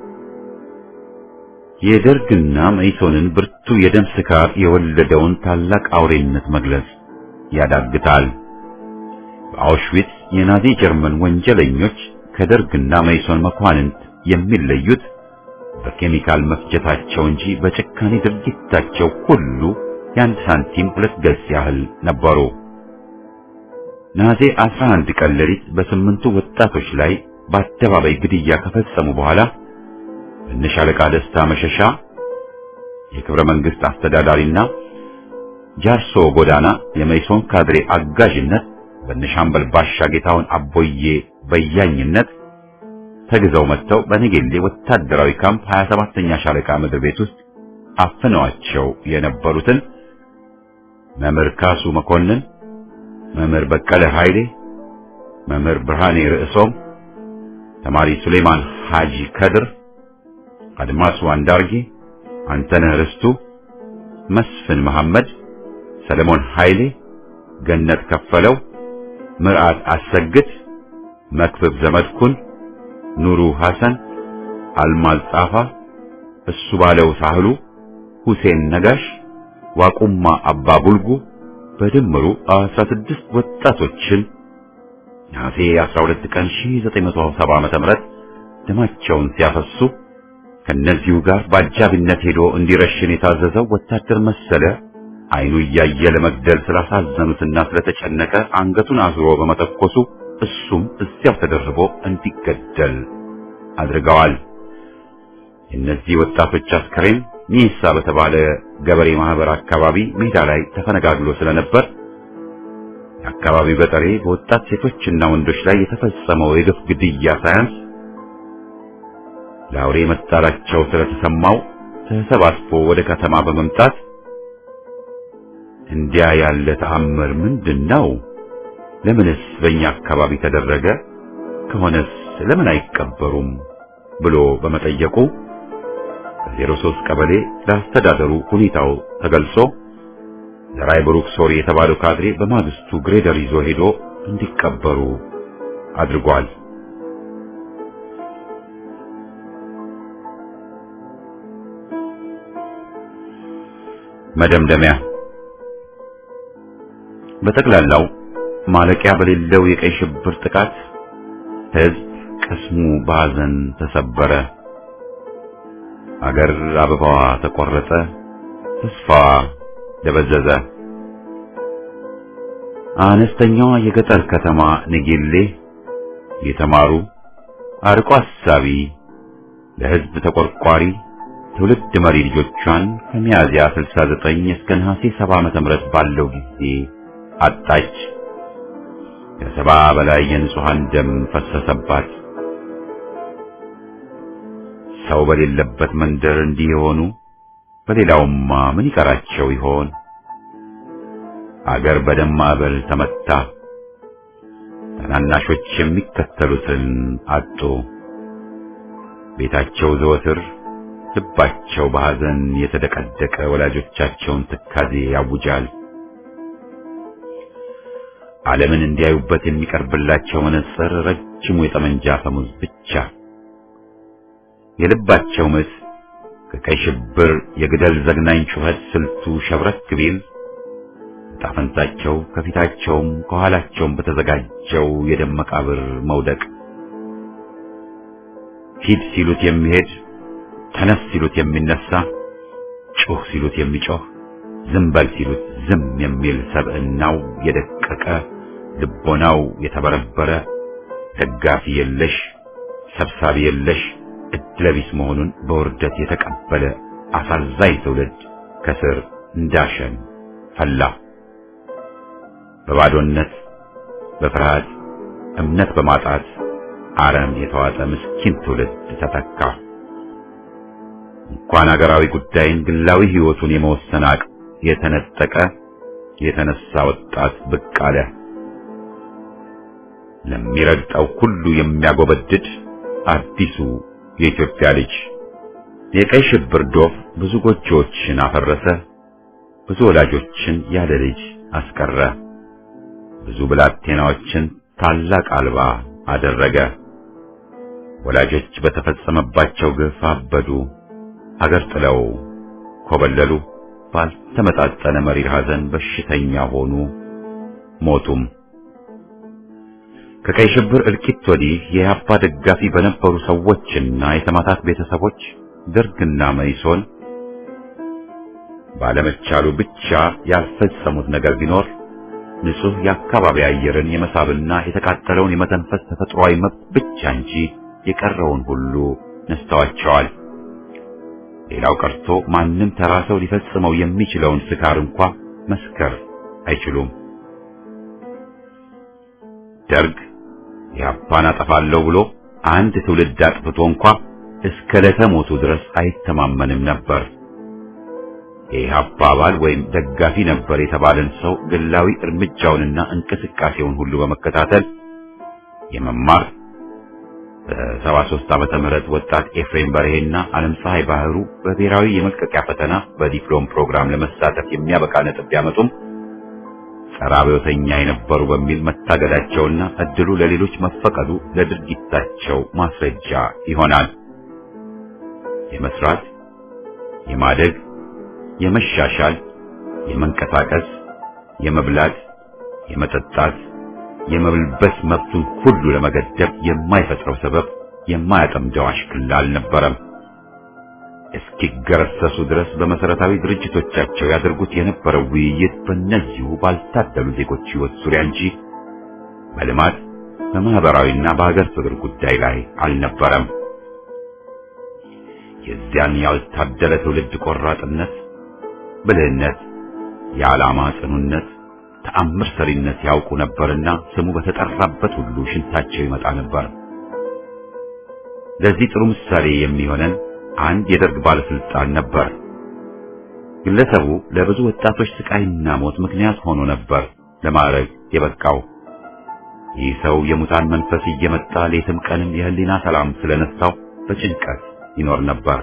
የደርግና መኢሶንን ብርቱ የደም ስካር የወለደውን ታላቅ አውሬነት መግለጽ ያዳግታል። በአውሽዊትስ የናዚ ጀርመን ወንጀለኞች ከደርግና መኢሶን መኳንንት የሚለዩት በኬሚካል መፍጀታቸው እንጂ በጭካኔ ድርጊታቸው ሁሉ የአንድ ሳንቲም ሁለት ገጽ ያህል ነበሩ። ነሐሴ 11 ቀን ሌሊት በስምንቱ ወጣቶች ላይ በአደባባይ ግድያ ከፈጸሙ በኋላ በነሻለቃ ደስታ መሸሻ የክብረ መንግስት አስተዳዳሪና ጃርሶ ጎዳና የመኢሶን ካድሬ አጋዥነት በነሻምበል ባሻ ጌታውን አቦዬ በያኝነት ተግዘው መጥተው በነገሌ ወታደራዊ ካምፕ 27ኛ ሻለቃ ምድር ቤት ውስጥ አፍነዋቸው የነበሩትን መምህር ካሱ መኮንን፣ መምህር በቀለ ኃይሌ፣ መምህር ብርሃኔ ርዕሶም፣ ተማሪ ሱሌማን ሐጂ ከድር፣ አድማሱ አንዳርጌ፣ አንተነህ ርስቱ፣ መስፍን መሐመድ፣ ሰለሞን ኃይሌ፣ ገነት ከፈለው፣ ምርዓት አሰግድ፣ መክብብ ዘመድኩን፣ ኑሩ ሐሰን፣ አልማዝ ጻፋ፣ እሱ ባለው ሳህሉ፣ ሁሴን ነጋሽ፣ ዋቁማ አባ ቡልጉ በድምሩ 16 ወጣቶችን ነሐሴ 12 ቀን 1970 ዓመተ ምህረት ደማቸውን ሲያፈሱ ከነዚሁ ጋር በአጃቢነት ሄዶ እንዲረሽን የታዘዘው ወታደር መሰለ አይኑ እያየ ለመግደል ስላሳዘኑትና ስለተጨነቀ አንገቱን አዝሮ በመተኮሱ እሱም እዚያው ተደርቦ እንዲገደል አድርገዋል። እነዚህ ወጣቶች አስከሬን ሚሳ በተባለ ገበሬ ማህበር አካባቢ ሜዳ ላይ ተፈነጋግሎ ስለነበር የአካባቢው ገጠሬ በወጣት ሴቶችና ወንዶች ላይ የተፈጸመው የግፍ ግድያ ሳያንስ ለአውሬ መጣላቸው ስለተሰማው ተሰባስቦ ወደ ከተማ በመምጣት እንዲያ ያለ ተአምር ምንድነው? ለምንስ በእኛ አካባቢ ተደረገ? ከሆነስ ለምን አይቀበሩም? ብሎ በመጠየቁ በ03 ቀበሌ ለአስተዳደሩ ሁኔታው ተገልጾ ለራይ ብሩክ ሶሪ የተባለው ካድሬ በማግስቱ ግሬደር ይዞ ሄዶ እንዲቀበሩ አድርጓል። መደምደሚያ። በጠቅላላው ማለቂያ በሌለው የቀይ ሽብር ጥቃት ሕዝብ ቅስሙ በሐዘን ተሰበረ። አገር አበባዋ ተቆረጠ፣ ተስፋዋ ደበዘዘ። አነስተኛዋ የገጠር ከተማ ነጌሌ የተማሩ አርቆ አሳቢ ለሕዝብ ተቆርቋሪ ትውልድ መሪ ልጆቿን ከሚያዝያ 69 እስከ ነሐሴ 70 ዓመተ ምህረት ባለው ጊዜ አጣች። ከ70 በላይ የንጹሃን ደም ፈሰሰባት። ሰው በሌለበት መንደር እንዲህ የሆኑ በሌላውማ ምን ይቀራቸው ይሆን? አገር በደም ማዕበል ተመታ። ታናናሾች የሚከተሉትን አጡ። ቤታቸው ዘወትር ልባቸው በሐዘን የተደቀደቀ ወላጆቻቸውን ትካዜ ያውጃል። ዓለምን እንዲያዩበት የሚቀርብላቸው መነጽር ረጅሙ የጠመንጃ ፈሙዝ ብቻ። የልባቸው ምት ከቀይ ሽብር የግደል ዘግናኝ ጩኸት ስልቱ ሸብረክ ቢል ጣፈንታቸው ከፊታቸውም ከኋላቸውም በተዘጋጀው የደም መቃብር መውደቅ፣ ሂድ ሲሉት የሚሄድ፣ ተነስ ሲሉት የሚነሳ፣ ጩህ ሲሉት የሚጮህ፣ ዝም በል ሲሉት ዝም የሚል ሰብዕናው የደቀቀ ልቦናው የተበረበረ ደጋፊ የለሽ ሰብሳቢ የለሽ እድለቢስ መሆኑን በውርደት የተቀበለ አሳዛኝ ትውልድ ከስር እንዳሸን ፈላ። በባዶነት በፍርሃት እምነት በማጣት አረም የተዋጠ ምስኪን ትውልድ ተተካ። እንኳን አገራዊ ጉዳይን ግላዊ ሕይወቱን የመወሰን አቅም የተነጠቀ የተነሳ ወጣት ብቅ አለ። ለሚረግጠው ሁሉ የሚያጎበድድ አዲሱ የኢትዮጵያ ልጅ። የቀይ ሽብር ዶፍ ብዙ ጎጆዎችን አፈረሰ፣ ብዙ ወላጆችን ያለ ልጅ አስቀረ፣ ብዙ ብላቴናዎችን ታላቅ አልባ አደረገ። ወላጆች በተፈጸመባቸው ግፍ አበዱ፣ ሀገር ጥለው ኮበለሉ፣ ባልተመጣጠነ መሪር ሐዘን በሽተኛ ሆኑ፣ ሞቱም። ከቀይ ሽብር እልቂት ወዲህ የኢህአፓ ደጋፊ በነበሩ ሰዎችና የተማታት ቤተሰቦች ደርግና መኢሶን ባለመቻሉ ብቻ ያልፈጸሙት ነገር ቢኖር ንጹህ የአካባቢ አየርን የመሳብና የተቃጠለውን የመተንፈስ ተፈጥሯዊ መብት ብቻ እንጂ የቀረውን ሁሉ ነስተዋቸዋል። ሌላው ቀርቶ ማንም ተራ ሰው ሊፈጽመው የሚችለውን ስካር እንኳ መስከር አይችሉም። ደርግ ኢህአፓን አጠፋለሁ ብሎ አንድ ትውልድ አጥፍቶ እንኳ እስከ ለተሞቱ ድረስ አይተማመንም ነበር። የኢህአፓ አባል ወይም ደጋፊ ነበር የተባለን ሰው ግላዊ እርምጃውንና እንቅስቃሴውን ሁሉ በመከታተል የመማር በ73 ዓመተ ምህረት ወጣት ኤፍሬም በርሄና ዓለም ፀሐይ ባህሩ በብሔራዊ የመልቀቂያ ፈተና በዲፕሎም ፕሮግራም ለመሳተፍ የሚያበቃ ነጥብ ቢያመጡም ጸረ አብዮተኛ የነበሩ በሚል መታገዳቸውና እድሉ ለሌሎች መፈቀዱ ለድርጊታቸው ማስረጃ ይሆናል። የመስራት፣ የማደግ፣ የመሻሻል፣ የመንቀሳቀስ፣ የመብላት፣ የመጠጣት፣ የመብልበስ መብቱን ሁሉ ለመገደብ የማይፈጥረው ሰበብ የማያጠምደው አሽክላ አልነበረም። እስኪገረሰሱ ድረስ በመሰረታዊ ድርጅቶቻቸው ያደርጉት የነበረው ውይይት በእነዚሁ ባልታደሉ ዜጎች ሕይወት ዙሪያ እንጂ በልማት በማህበራዊና በሀገር ፍቅር ጉዳይ ላይ አልነበረም። የዚያን ያልታደለ ትውልድ ቆራጥነት፣ ብልህነት፣ የዓላማ ጽኑነት፣ ተአምር ሰሪነት ያውቁ ነበርና ስሙ በተጠራበት ሁሉ ሽንታቸው ይመጣ ነበር። ለዚህ ጥሩ ምሳሌ የሚሆነን አንድ የደርግ ባለስልጣን ነበር። ግለሰቡ ለብዙ ወጣቶች ስቃይና ሞት ምክንያት ሆኖ ነበር ለማዕረግ የበቃው። ይህ ሰው የሙታን መንፈስ እየመጣ ሌትም ቀንም የህሊና ሰላም ስለነሳው በጭንቀት ይኖር ነበር።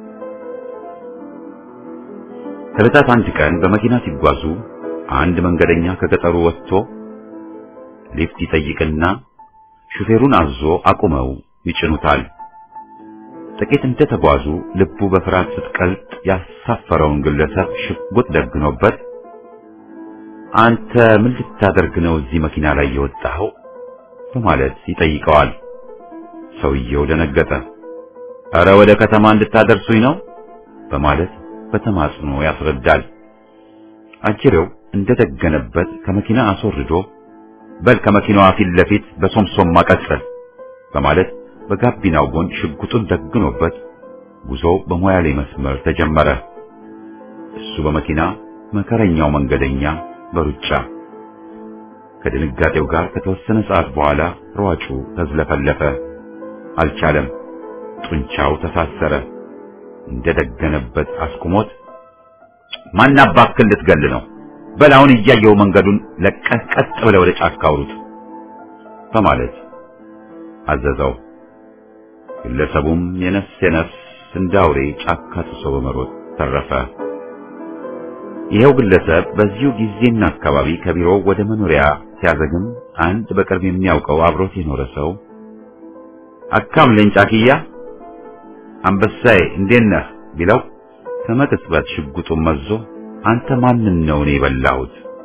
ከዕለታት አንድ ቀን በመኪና ሲጓዙ አንድ መንገደኛ ከገጠሩ ወጥቶ ሊፍት ይጠይቅና ሹፌሩን አዞ አቁመው ይጭኑታል። ጥቂት እንደተጓዙ ልቡ በፍርሃት ስትቀልጥ ያሳፈረውን ግለሰብ ሽጉጥ ደግኖበት አንተ ምን ልታደርግ ነው እዚህ መኪና ላይ የወጣኸው በማለት ይጠይቀዋል። ሰውየው ደነገጠ። ኧረ ወደ ከተማ እንድታደርሱኝ ነው በማለት በተማጽኖ ያስረዳል። አጅሬው እንደደገነበት ከመኪና አስወርዶ በል ከመኪናዋ ፊት ለፊት በሶምሶም ማቀጸል በማለት በጋቢናው ጎን ሽጉጡን ደግኖበት ጉዞው በሞያሌ መስመር ተጀመረ። እሱ በመኪና መከረኛው መንገደኛ በሩጫ። ከድንጋጤው ጋር ከተወሰነ ሰዓት በኋላ ሯጩ ተዝለፈለፈ። አልቻለም። ጡንቻው ተሳሰረ። እንደደገነበት አስቁሞት ማን አባክል ልትገል ነው? በል አሁን እያየው መንገዱን ለቀህ ቀጥ ብለህ ወደ ጫካ አውሩት በማለት አዘዘው። ግለሰቡም የነፍስ እንዳውሬ ጫካ ጥሶ በመሮጥ ተረፈ። ይሄው ግለሰብ በዚሁ ጊዜና አካባቢ ከቢሮው ወደ መኖሪያ ሲያዘግም አንድ በቅርብ የሚያውቀው አብሮት የኖረ ሰው አካም ለንጫኪያ አንበሳዬ እንዴት ነህ ቢለው ከመቅጽበት ሽጉጡን መዞ አንተ ማንን ነው እኔ የበላሁት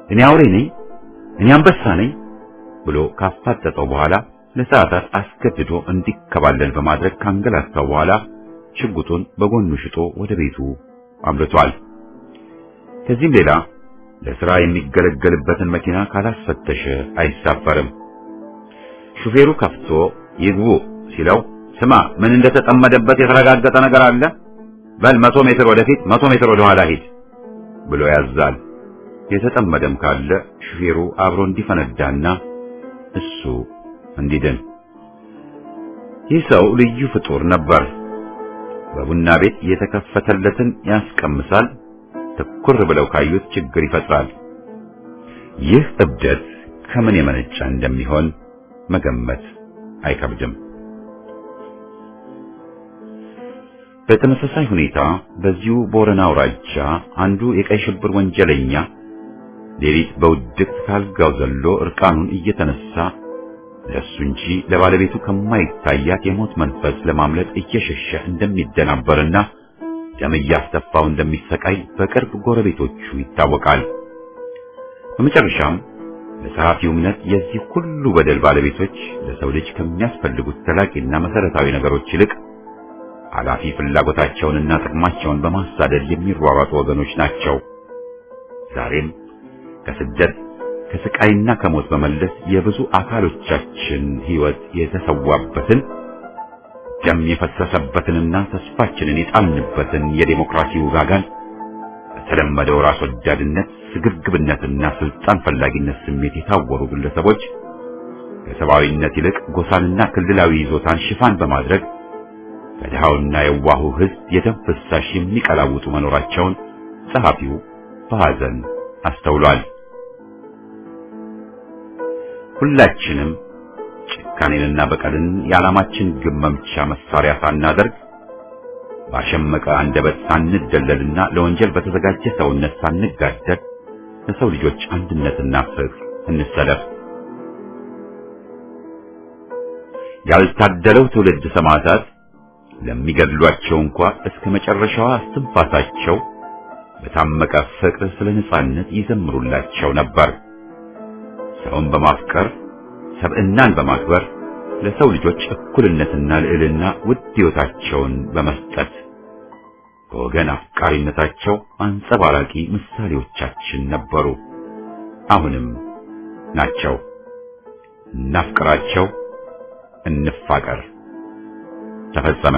እኔ አውሬ ነኝ፣ እኔ አንበሳ ነኝ ብሎ ካፋጠጠው በኋላ ለሰዓታት አስገድዶ እንዲከባለል በማድረግ ካንገላታው በኋላ ሽጉጡን በጎኑ ሽጦ ወደ ቤቱ አምርቷል። ከዚህም ሌላ ለሥራ የሚገለገልበትን መኪና ካላስፈተሸ አይሳፈርም። ሹፌሩ ከፍቶ ይግቡ ሲለው ስማ ምን እንደተጠመደበት የተረጋገጠ ነገር አለ? በል 100 ሜትር ወደፊት 100 ሜትር ወደ ኋላ ሂድ ብሎ ያዛል። የተጠመደም ካለ ሹፌሩ አብሮ እንዲፈነዳና እሱ እንዲድን። ይህ ሰው ልዩ ፍጡር ነበር። በቡና ቤት የተከፈተለትን ያስቀምሳል፣ ትኩር ብለው ካዩት ችግር ይፈጥራል። ይህ እብደት ከምን የመነጨ እንደሚሆን መገመት አይከብድም። በተመሳሳይ ሁኔታ በዚሁ ቦረና አውራጃ አንዱ የቀይ ሽብር ወንጀለኛ ሌሊት በውድቅት ካልጋው ዘሎ እርቃኑን እየተነሳ ለሱ እንጂ ለባለቤቱ ከማይታያት የሞት መንፈስ ለማምለጥ እየሸሸ እንደሚደናበርና ደም እያስተፋው እንደሚሰቃይ በቅርብ ጎረቤቶቹ ይታወቃል። በመጨረሻም ለጸሐፊው እምነት የዚህ ሁሉ በደል ባለቤቶች ለሰው ልጅ ከሚያስፈልጉት ዘላቂና መሰረታዊ ነገሮች ይልቅ ኃላፊ ፍላጎታቸውንና ጥቅማቸውን በማሳደድ የሚሯሯጡ ወገኖች ናቸው። ዛሬም ከስደት ከስቃይና ከሞት በመለስ የብዙ አካሎቻችን ሕይወት የተሰዋበትን ደም የፈሰሰበትንና ተስፋችንን የጣልንበትን የዴሞክራሲ ውጋጋን በተለመደው ራስ ወዳድነት፣ ስግብግብነትና ስልጣን ፈላጊነት ስሜት የታወሩ ግለሰቦች ከሰብአዊነት ይልቅ ጎሳንና ክልላዊ ይዞታን ሽፋን በማድረግ ከድሃውና የዋሁ ሕዝብ የደም ፍሳሽ የሚቀላውጡ መኖራቸውን ጸሐፊው በሐዘን አስተውሏል። ሁላችንም ጭካኔንና በቀልን የዓላማችን ግብ መምቻ መሳሪያ ሳናደርግ ባሸመቀ አንደበት ሳንደለልና ለወንጀል በተዘጋጀ ሰውነት ሳንጋደድ ለሰው ልጆች አንድነትና ፍቅር እንሰለፍ። ያልታደለው ትውልድ ሰማዕታት ለሚገድሏቸው እንኳ እስከ መጨረሻዋ እስትንፋሳቸው በታመቀ ፍቅር ስለ ነጻነት ይዘምሩላቸው ነበር። ሰውን በማፍቀር ሰብዕናን በማክበር ለሰው ልጆች እኩልነትና ልዕልና ውድ ሕይወታቸውን በመስጠት በወገን አፍቃሪነታቸው አንጸባራቂ ምሳሌዎቻችን ነበሩ። አሁንም ናቸው። እናፍቅራቸው፣ እንፋቀር። ተፈጸመ።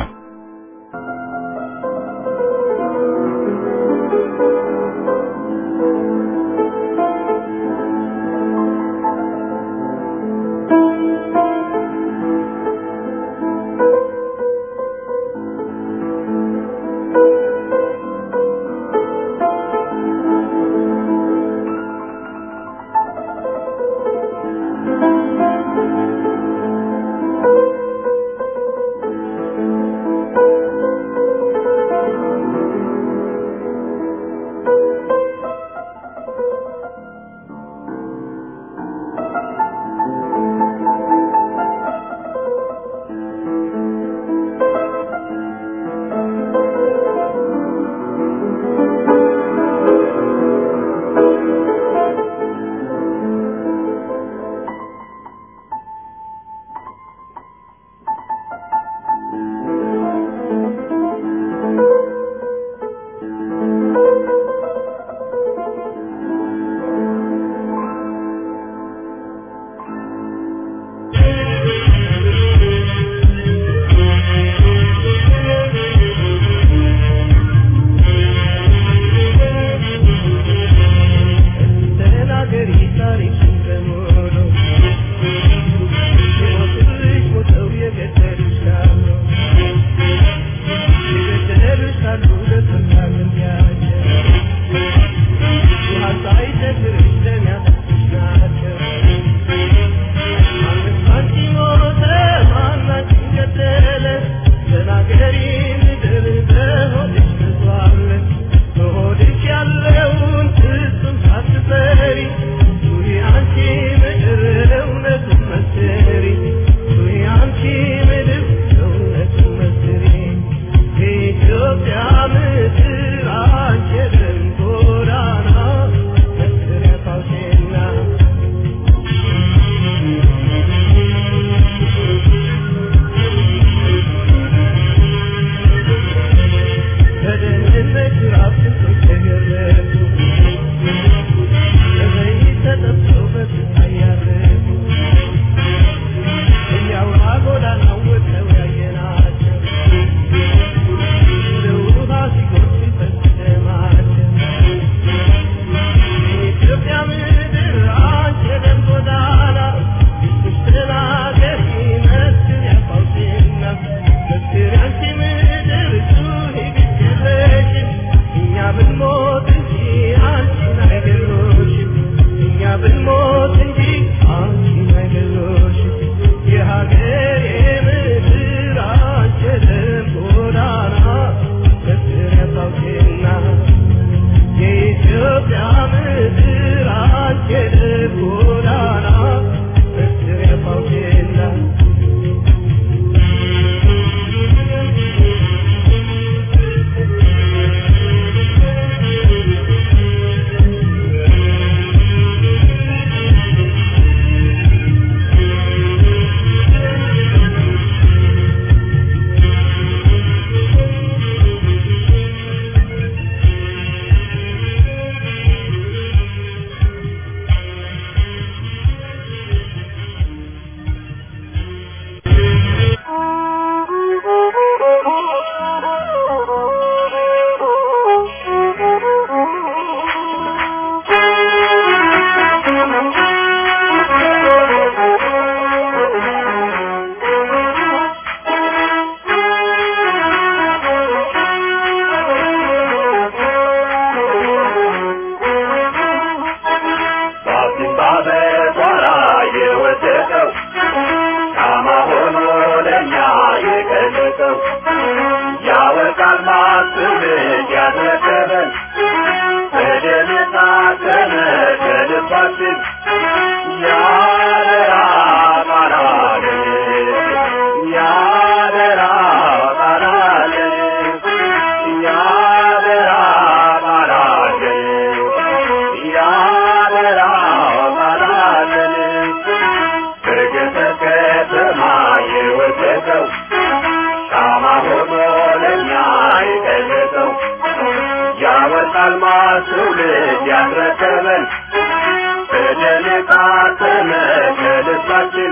ያወጣል ማስውልድ ያስረከበን በደልታ ተመከለሳችን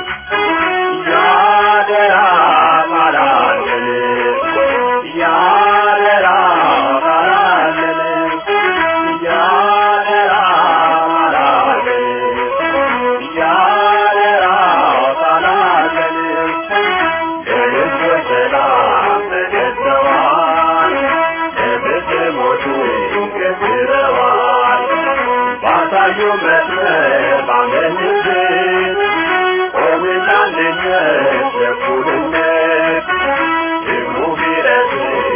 ያደራ ባላለን ያደራ ባላለን ያደራ ባላለን ያደራ ባላለን ለሰላም ተገዝተዋል ለብትሞቹ ገዝረዋል ባሳዩ መስመር ባመንት ቆምናልነት ለኩልነት ድሙ ቢረት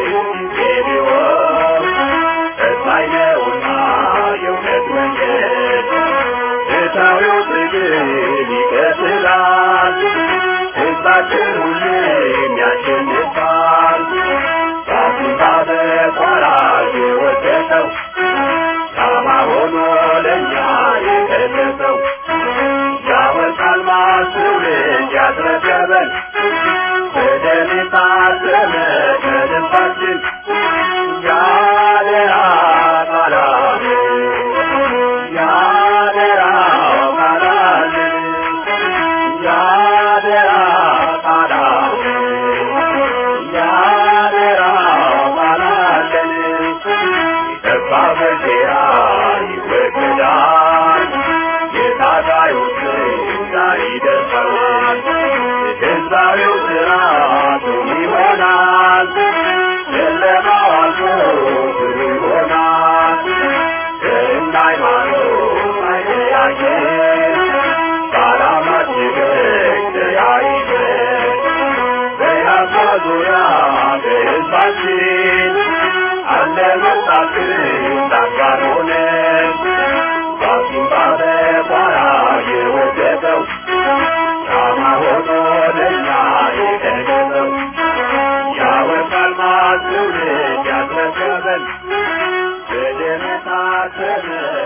ቪዲዮን እሳይነውና የእውነት መንገድ እታዊው ትግል ይቀጥላል ሕዝባችን ሁሌም ያሸንፋል ራሱን ባበቋራ የወደቀው ሻማ ሆኖ ለእኛ የገለጸው ያወጣል ማስውልድ ያስረከበን በደም የታተመ ከልባችን ያደራ ቃላለን ያደራ ቃላለን ያደራ ቃላለን ያደራ ቃላለን ይጠፋ በሴራ ይወገዳል የታጋዮች ዛሬ ደርሰዋል ሕዝባዊው ስርዓቱ ይሆናል ጨለማው አልፎ ብሩ ይሆናል ከእንደ ሃይማኖት አይለያየን በዓላማችን ተያይዘን በያፋ ዙሪያ በሕዝባችን አለ መጣችን ዳጋር ሆነን ራሱን ባበቋራ የወደቀው ሻማ ሆኖ ለእኛ የገለጸው ያወጣል ማስውልድ ያስረከበን በደም የታተመ